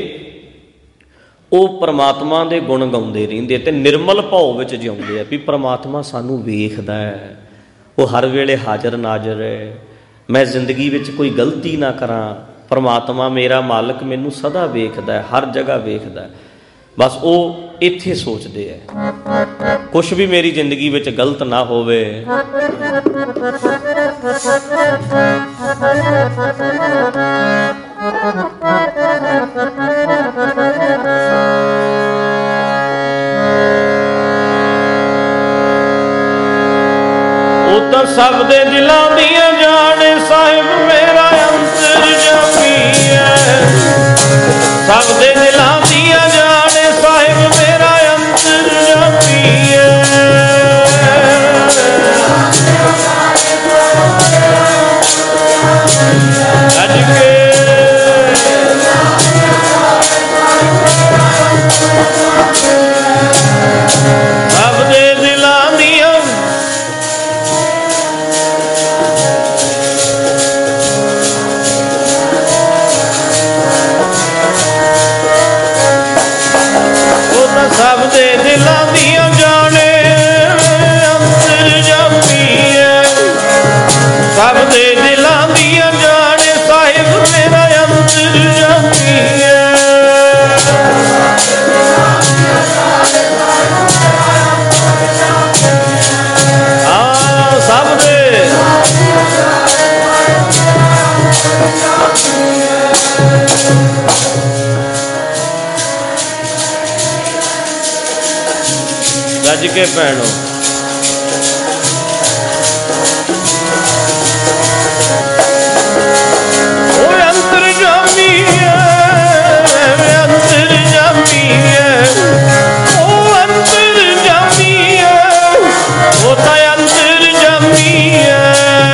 ਉਹ ਪਰਮਾਤਮਾ ਦੇ ਗੁਣ ਗਾਉਂਦੇ ਰਹਿੰਦੇ ਤੇ ਨਿਰਮਲ ਭਾਵ ਵਿੱਚ ਜਿਉਂਦੇ ਆ ਵੀ ਪਰਮਾਤਮਾ ਸਾਨੂੰ ਵੇਖਦਾ ਹੈ, ਉਹ ਹਰ ਵੇਲੇ ਹਾਜ਼ਰ ਨਾਜ਼ਰ ਹੈ। ਮੈਂ ਜ਼ਿੰਦਗੀ ਵਿੱਚ ਕੋਈ ਗਲਤੀ ਨਾ ਕਰਾਂ, ਪਰਮਾਤਮਾ ਮੇਰਾ ਮਾਲਕ ਮੈਨੂੰ ਸਦਾ ਵੇਖਦਾ, ਹਰ ਜਗ੍ਹਾ ਵੇਖਦਾ। ਬਸ ਉਹ ਇੱਥੇ ਸੋਚਦੇ ਹੈ ਕੁਛ ਵੀ ਮੇਰੀ ਜ਼ਿੰਦਗੀ ਵਿੱਚ ਗਲਤ ਨਾ ਹੋਵੇ। ਉਹ ਤਾਂ ਸਭ ਦੇ ਦਿਲਾਂ ਦੀਆਂ ਜਾਣੇ ਸਾਹਿਬ ਮੇਰਾ ਅੰਤਰਜਾਮੀ ਹੈ। ਸਭ ਦੇ ਦਿਲਾਂ ਦੀਆਂ ਜਾਣੇ ਸਾਹਿਬ ਮੇਰਾ ਅੰਤਰਜਾਮੀ ਹੈ। ਅੱਜ ਕੇ ਸਭ ਦੇ ਦਿਲਾਂ ਦੀਆਂ ਸਭ ਦੇ ਦਿਲਾਂ ਦੀਆਂ ਜਾਣੇ ਅੰਤਰਜਾਮੀ ਹੈ। ਸਭ ਦੇ ਦਿਲਾਂ ਦੀਆਂ ਜਾਣੇ ਸਾਹਿਬ ਮੇਰਾ ਅੰਤਰਜਾਮੀ ਹੈ। ਹਾਂ ਸਭ ਦੇ ਗੱਜ ਕੇ ਭੈਣੋ ਉਹ ਅੰਤਰਜਾਮੀ ਹੈ, ਅੰਤਰਜਾਮੀ ਹੈ, ਉਹ ਅੰਤਰਜਾਮੀ ਹੈ, ਉਹ ਤਾਂ ਅੰਤਰਜਾਮੀ ਹੈ,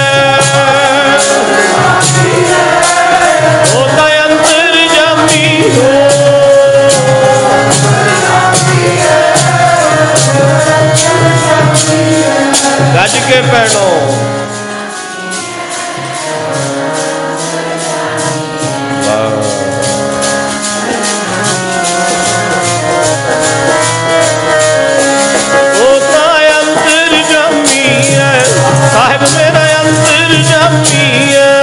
ਉਹ ਤਾਂ ਅੰਤਰਜਾਮੀ ਹੋ। ਗੱਜ ਕੇ ਭੈਣੋ ਉਹ ਤਾਂ ਅੰਤਰਜਾਮੀ ਹੈ, ਸਾਹਿਬ ਮੇਰਾ ਅੰਤਰਜਾਮੀ ਹੈ।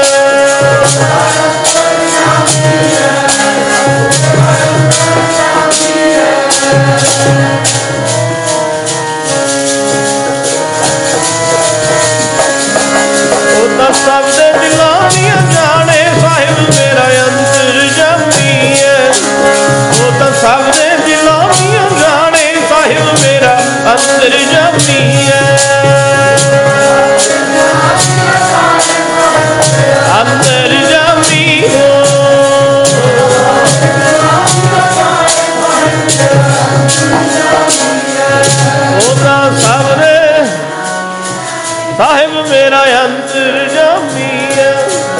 ਸਭ ਦੇ ਦਿਲਾਂ ਦੀਆਂ ਜਾਣੇ ਸਾਹਿਬ ਮੇਰਾ ਅੰਤਰਜਾਮੀ ਹੈ। ਉਹ ਤਾਂ ਸਭ ਦੇ ਦਿਲਾਂ ਦੀਆਂ ਜਾਣੇ ਸਾਹਿਬ ਮੇਰਾ ਅੰਤਰਜਾਮੀ ਹੈ। ਅੰਤਰਜਾਮੀ ਹੋ ਉਹ ਤਾਂ ਸਭ ਦੇ ਸਾਹਿਬ ਮੇਰਾ ਅੰਤਰਜਾਮੀ ਹੈ।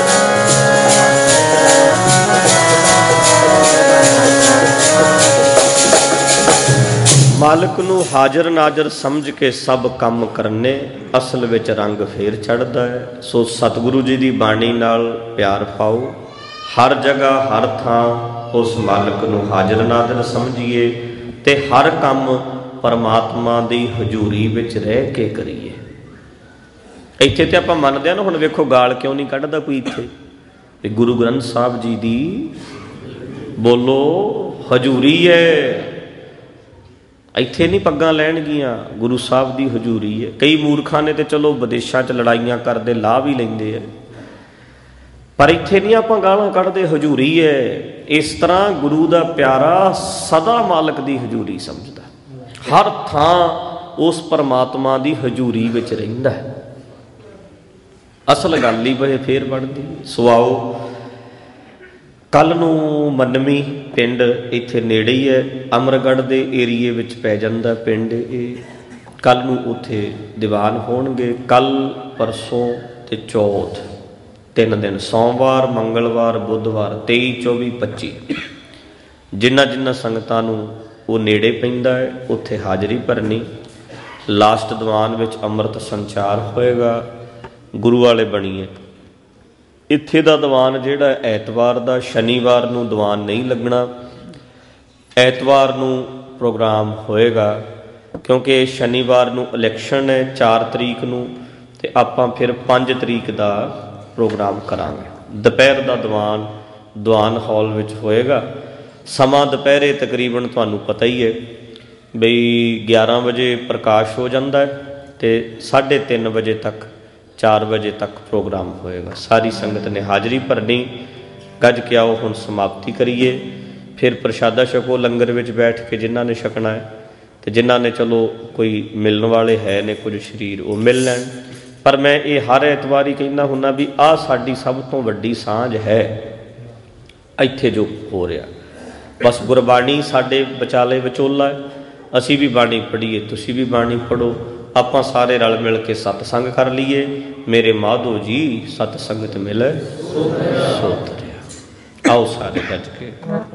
ਮਾਲਕ ਨੂੰ ਹਾਜ਼ਰ ਨਾਜ਼ਰ ਸਮਝ ਕੇ ਸਭ ਕੰਮ ਕਰਨੇ ਅਸਲ ਵਿੱਚ ਰੰਗ ਫੇਰ ਚੜ੍ਹਦਾ ਹੈ। ਸੋ ਸਤਿਗੁਰੂ ਜੀ ਦੀ ਬਾਣੀ ਨਾਲ ਪਿਆਰ ਪਾਓ, ਹਰ ਜਗ੍ਹਾ ਹਰ ਥਾਂ ਉਸ ਮਾਲਕ ਨੂੰ ਹਾਜ਼ਰ ਨਾਜ਼ਰ ਸਮਝੀਏ ਤੇ ਹਰ ਕੰਮ ਪਰਮਾਤਮਾ ਦੀ ਹਜ਼ੂਰੀ ਵਿੱਚ ਰਹਿ ਕੇ ਕਰੀਏ। ਇੱਥੇ ਤੇ ਆਪਾਂ ਮੰਨਦੇ ਹਾਂ ਨਾ, ਹੁਣ ਵੇਖੋ ਗਾਲ ਕਿਉਂ ਨਹੀਂ ਕੱਢਦਾ ਕੋਈ ਇੱਥੇ ਵੀ ਗੁਰੂ ਗ੍ਰੰਥ ਸਾਹਿਬ ਜੀ ਦੀ ਬੋਲੋ ਹਜ਼ੂਰੀ ਹੈ। ਇੱਥੇ ਨਹੀਂ ਪੱਗਾਂ ਲੈਣਗੀਆਂ, ਗੁਰੂ ਸਾਹਿਬ ਦੀ ਹਜ਼ੂਰੀ ਹੈ। ਕਈ ਮੂਰਖਾਂ ਨੇ ਤੇ ਚਲੋ ਵਿਦੇਸ਼ਾਂ 'ਚ ਲੜਾਈਆਂ ਕਰਦੇ ਲਾਹ ਵੀ ਲੈਂਦੇ ਆ, ਪਰ ਇੱਥੇ ਨਹੀਂ ਆਪਾਂ ਗਾਲਾਂ ਕੱਢਦੇ, ਹਜ਼ੂਰੀ ਹੈ। ਇਸ ਤਰ੍ਹਾਂ ਗੁਰੂ ਦਾ ਪਿਆਰਾ ਸਦਾ ਮਾਲਕ ਦੀ ਹਜ਼ੂਰੀ ਸਮਝਦਾ, ਹਰ ਥਾਂ ਉਸ ਪਰਮਾਤਮਾ ਦੀ ਹਜ਼ੂਰੀ ਵਿੱਚ ਰਹਿੰਦਾ ਹੈ। ਅਸਲ ਗੱਲ ਹੀ ਬਏ ਫੇਰ ਬਣਦੀ। ਸੋ ਆਓ ਕੱਲ੍ਹ ਨੂੰ ਮੰਨਵੀਂ ਪਿੰਡ ਇੱਥੇ ਨੇੜੇ ਹੀ ਹੈ, ਅਮਰਗੜ੍ਹ ਦੇ ਏਰੀਏ ਵਿੱਚ ਪੈ ਜਾਂਦਾ ਪਿੰਡ ਇਹ। ਕੱਲ੍ਹ ਨੂੰ ਉੱਥੇ ਦੀਵਾਨ ਹੋਣਗੇ, ਕੱਲ੍ਹ ਪਰਸੋਂ ਤੇ ਚੌਥ ਤਿੰਨ ਦਿਨ, ਸੋਮਵਾਰ ਮੰਗਲਵਾਰ ਬੁੱਧਵਾਰ, ਤੇਈ ਚੌਵੀ ਪੱਚੀ। ਜਿਨ੍ਹਾਂ ਜਿਨ੍ਹਾਂ ਸੰਗਤਾਂ ਨੂੰ ਉਹ ਨੇੜੇ ਪੈਂਦਾ ਹੈ ਉੱਥੇ ਹਾਜ਼ਰੀ ਭਰਨੀ। ਲਾਸਟ ਦੀਵਾਨ ਵਿੱਚ ਅੰਮ੍ਰਿਤ ਸੰਚਾਰ ਹੋਏਗਾ। ਗੁਰੂ ਵਾਲੇ ਬਣੀਏ। ਇੱਥੇ ਦਾ ਦੀਵਾਨ ਜਿਹੜਾ ਐਤਵਾਰ ਦਾ, ਸ਼ਨੀਵਾਰ ਨੂੰ ਦੀਵਾਨ ਨਹੀਂ ਲੱਗਣਾ, ਐਤਵਾਰ ਨੂੰ ਪ੍ਰੋਗਰਾਮ ਹੋਏਗਾ ਕਿਉਂਕਿ ਸ਼ਨੀਵਾਰ ਨੂੰ ਇਲੈਕਸ਼ਨ ਹੈ ਚਾਰ ਤਰੀਕ ਨੂੰ, ਅਤੇ ਆਪਾਂ ਫਿਰ ਪੰਜ ਤਰੀਕ ਦਾ ਪ੍ਰੋਗਰਾਮ ਕਰਾਂਗੇ। ਦੁਪਹਿਰ ਦਾ ਦੀਵਾਨ ਦੀਵਾਨ ਹਾਲ ਵਿੱਚ ਹੋਏਗਾ। ਸਮਾਂ ਦੁਪਹਿਰੇ ਤਕਰੀਬਨ ਤੁਹਾਨੂੰ ਪਤਾ ਹੀ ਹੈ ਬਈ ਗਿਆਰਾਂ ਵਜੇ ਪ੍ਰਕਾਸ਼ ਹੋ ਜਾਂਦਾ ਹੈ ਅਤੇ ਸਾਢੇ ਤਿੰਨ ਵਜੇ ਤੱਕ ਚਾਰ ਵਜੇ ਤੱਕ ਪ੍ਰੋਗਰਾਮ ਹੋਏਗਾ। ਸਾਰੀ ਸੰਗਤ ਨੇ ਹਾਜ਼ਰੀ ਭਰਨੀ। ਗੱਜ ਕੇ ਆਓ ਹੁਣ ਸਮਾਪਤੀ ਕਰੀਏ, ਫਿਰ ਪ੍ਰਸ਼ਾਦਾ ਛਕੋ ਲੰਗਰ ਵਿੱਚ ਬੈਠ ਕੇ ਜਿਨ੍ਹਾਂ ਨੇ ਛਕਣਾ ਹੈ, ਅਤੇ ਜਿਨ੍ਹਾਂ ਨੇ ਚਲੋ ਕੋਈ ਮਿਲਣ ਵਾਲੇ ਹੈ ਨੇ ਕੁਝ ਸਰੀਰ ਉਹ ਮਿਲ ਲੈਣ। ਪਰ ਮੈਂ ਇਹ ਹਰ ਐਤਵਾਰ ਹੀ ਕਹਿੰਦਾ ਹੁੰਦਾ ਵੀ ਆਹ ਸਾਡੀ ਸਭ ਤੋਂ ਵੱਡੀ ਸਾਂਝ ਹੈ ਇੱਥੇ ਜੋ ਹੋ ਰਿਹਾ। ਬਸ ਗੁਰਬਾਣੀ ਸਾਡੇ ਵਿਚਾਲੇ ਵਿਚੋਲਾ ਹੈ। ਅਸੀਂ ਵੀ ਬਾਣੀ ਪੜ੍ਹੀਏ, ਤੁਸੀਂ ਵੀ ਬਾਣੀ ਪੜ੍ਹੋ, ਆਪਾਂ ਸਾਰੇ ਰਲ ਮਿਲ ਕੇ ਸਤਸੰਗ ਕਰ ਲਈਏ। ਮੇਰੇ ਮਾਧੋ ਜੀ ਸਤ ਸੰਗਤ ਮਿਲੇ ਸੋ ਤਰਿਆ। ਆਓ ਸਾਰੇ ਗੱਜ ਕੇ।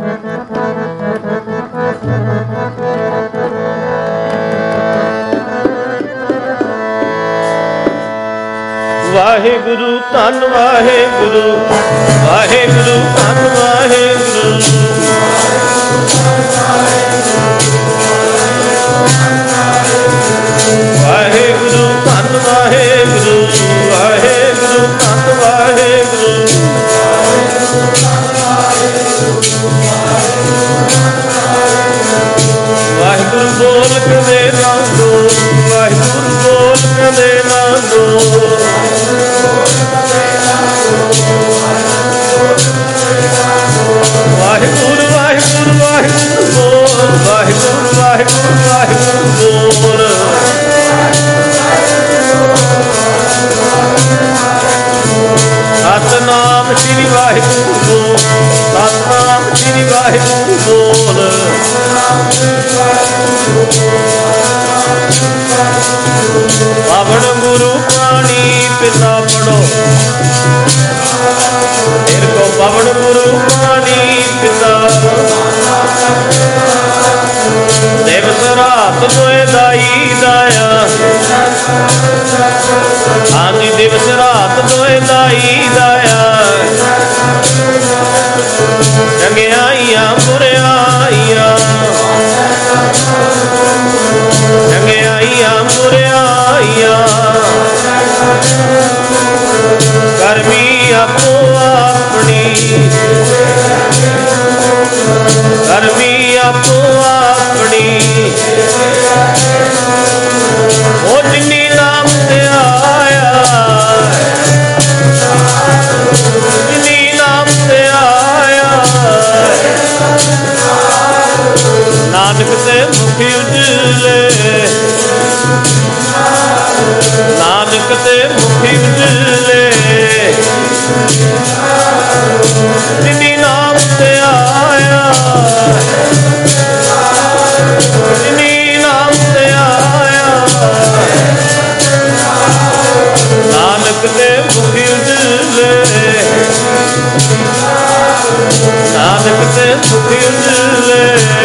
ਵਾਹਿਗੁਰੂ ਧੰਨ ਵਾਹਿਗੁਰੂ, ਵਾਹਿਗੁਰੂ ਧੰਨ ਵਾਹਿਗੁਰੂ, ਵਾਹਿਗੁਰੂ ਧੰਨ ਵਾਹਿਗੁਰੂ, ਵਾਹਿਗੁਰੂ ਧੰਨ ਵਾਹਿਗੁਰੂ, ਵਾਹਿਗੁਰੂ ਬੋਲ ਕਦੇ ਨਾ ਦੋ, ਵਾਹਿਗੁਰੂ ਬੋਲ ਕਦੇ ਨਾ ਦੋ, ਵਾਹਿਗੁਰੂ ਵਾਹਿਗੁਰੂ ਵਾਹਿਗੁਰੂ ਬੋਲ, ਵਾਹਿਗੁਰੂ ਵਾਹਿਗੁਰੂ ਵਾਹਿਗੁਰੂ ਬੋਲ, ਸਤਿਨਾਮ ਸ੍ਰੀ ਵਾਹਿਗੁਰੂ ਬੋਲ, ਸਤਿਨਾਮ ਸ੍ਰੀ ਵਾਹਿਗੁਰੂ ਬੋਲ, ਪਾਵਨ ਗੁਰੂ ਪਾਣੀ ਪਿਤਾ ਪੜੋ, ਫਿਰ ਕੋ ਪਾਵਨ ਗੁਰੂ ਪਾਣੀ ਪਿਤਾ, ਦਿਵਸ ਰਾਤ ਦੋਏ ਦਾਈ ਦਾਇਆ, ਹਾਂਜੀ ਦਿਵਸ ਰਾਤ ਦੋਏ ਦਾਈ ਦਾਇਆ, ਚੰਗਿਆਈਆਂ ਬੁਰਿਆਈਆਂ, ਚੰਗਿਆਈਆਂ ਬੁਰਿਆਈਆਂ, ਕਰਮੀ ਆਪੋ ਆਪਣੀ, ਕਰਮੀ ਆਪੋ ਆਪਣੀ, ਉਹ ਜਿਨੀ ਨਾਮ ਤੇ ਆਇਆ, ਜਿਨੀ ਨਾਮ ਤੇ ਆਇਆ, ਨਾਨਕ ਤੇ ਮੁਖੀ ਉਜਲੇ, ਨਾਨਕ ਤੇ ਮੁਖੀ ਉਜਲੇ, ਜਿਨੀ ਨਾਮ ਤੇ ਆਇਆ, ਜਿਨੀ ਨਾਮ ਤੇ ਆਇਆ, ਨਾਨਕ ਤੇ ਮੁਖੀ ਉਜਲੇ, ਨਾਨਕ ਤੇ ਮੁਖੀ ਉਜਲੇ,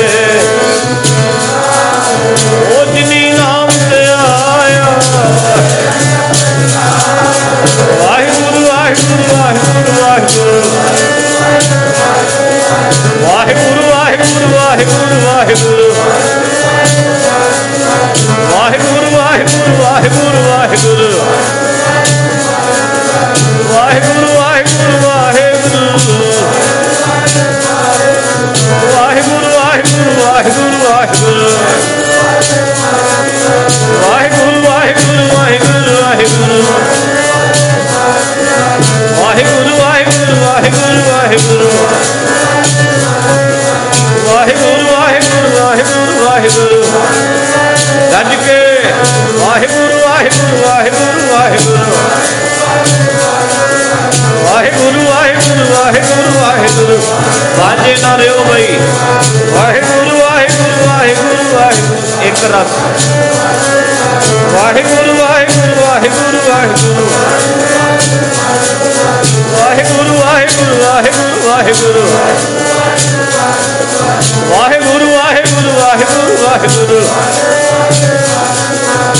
ਉਹ ਜਿਨੀ ਨਾਮ ਤੇ ਆਇਆ। ਵਾਹਿਗੁਰੂ ਵਾਹਿਗੁਰੂ ਵਾਹਿਗੁਰੂ ਵਾਹਿਗੁਰੂ, ਵਾਹਿਗੁਰੂ ਵਾਹਿਗੁਰੂ ਵਾਹਿਗੁਰੂ ਵਾਹਿਗੁਰੂ, ਵਾਹਿਗੁਰੂ ਵਾਹਿਗੁਰੂ ਵਾਹਿਗੁਰੂ ਵਾਹਿਗੁਰੂ, ਵਾਹਿਗੁਰੂ ਵਾਹਿਗੁਰੂ ਵਾਹਿਗੁਰੂ, ਵਾਹਿਗੁਰੂ ਵਾਹਿਗੁਰੂ ਵਾਹਿਗੁਰੂ ਵਾਹਿਗੁਰੂ, ਵਾਹਿਗੁਰੂ ਵਾਹਿਗੁਰੂ ਵਾਹਿਗੁਰੂ ਵਾਹਿਗੁਰੂ, ਵਾਹਿਗੁਰੂ ਵਾਹਿਗੁਰੂ ਵਾਹਿਗੁਰੂ ਵਾਹਿਗੁਰੂ, ਵਾਹਿਗੁਰੂ ਵਾਹਿਗੁਰੂ ਵਾਹਿਗੁਰੂ ਵਾਹਿਗੁਰੂ, ਗੱਜ ਕੇ ਵਾਹਿਗੁਰੂ ਵਾਹਿਗੁਰੂ ਵਾਹਿਗੁਰੂ ਵਾਹਿਗੁਰੂ, ਵਾਹਿਗੁਰੂ ਵਾਹਿਗੁਰੂ ਵਾਹਿਗੁਰੂ ਵਾਹਿਗੁਰੂ, ਬਾਝੇ ਨਾ ਰਿਓ ਬਈ, ਵਾਹਿਗੁਰੂ ਵਾਹਿਗੁਰੂ ਵਾਹਿਗੁਰੂ ਵਾਹਿਗੁਰੂ, ਇੱਕ ਰਸ, ਵਾਹਿਗੁਰੂ ਵਾਹਿਗੁਰੂ ਵਾਹਿਗੁਰੂ ਵਾਹਿਗੁਰੂ, ਵਾਹਿਗੁਰੂ ਵਾਹਿਗੁਰੂ ਵਾਹਿਗੁਰੂ ਵਾਹਿਗੁਰੂ, ਵਾਹਿਗੁਰੂ ਵਾਹਿਗੁਰੂ ਵਾਹਿਗੁਰੂ ਵਾਹਿਗੁਰੂ,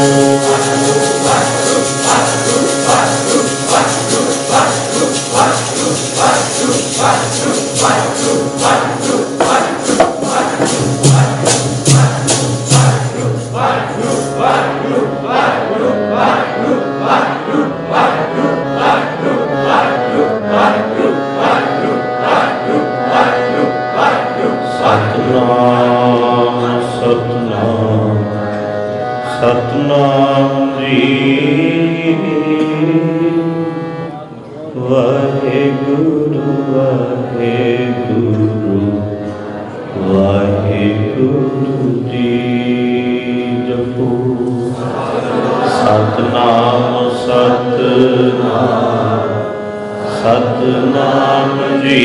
ਸਤਨਾਮ ਜੀ। ਵਾਹਿਗੁਰੂ ਵਾਹਿਗੁਰੂ ਵਾਹਿਗੁਰੂ ਜੀ। ਜਪੋ ਸਤਨਾਮ ਸਤਨਾਮ ਸਤਨਾਮ ਜੀ।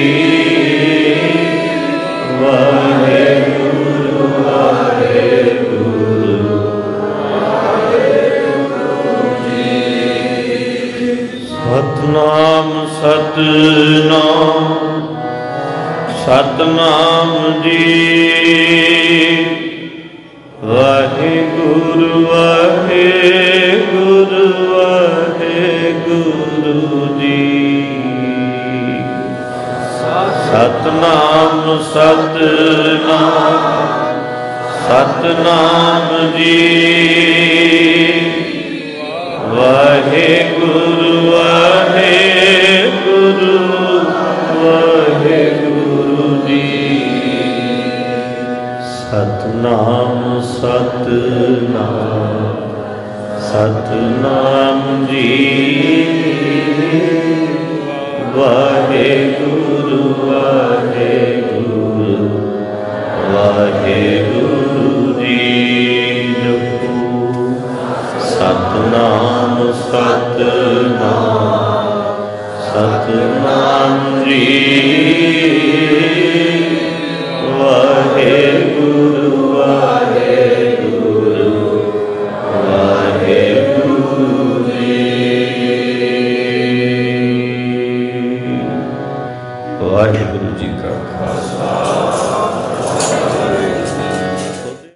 ਵਾਹਿਗੁਰੂ ਵਾਹਿਗੁਰੂ ਸਤਨਾਮ ਸਤਨਾਮ ਸਤਨਾਮ ਜੀ। ਵਾਹਿਗੁਰੂ ਵਾਹਿਗੁਰੂ ਵਾਹਿਗੁਰੂ ਜੀ। ਸਤਨਾਮ ਸਤਨਾਮ ਸਤਨਾਮ ਜੀ। ਵਾਹਿਗੁਰੂ ਵਾਹਿਗੁਰੂ ਵਾਹਿਗੁਰੂ ਜੀ। ਸਤਨਾਮ ਸਤਨਾਮ ਸਤਨਾਮ ਜੀ। ਵਾਹਿਗੁਰੂ ਵਾਹਿਗੁਰੂ ਵਾਹਿਗੁਰੂ ਜੀ।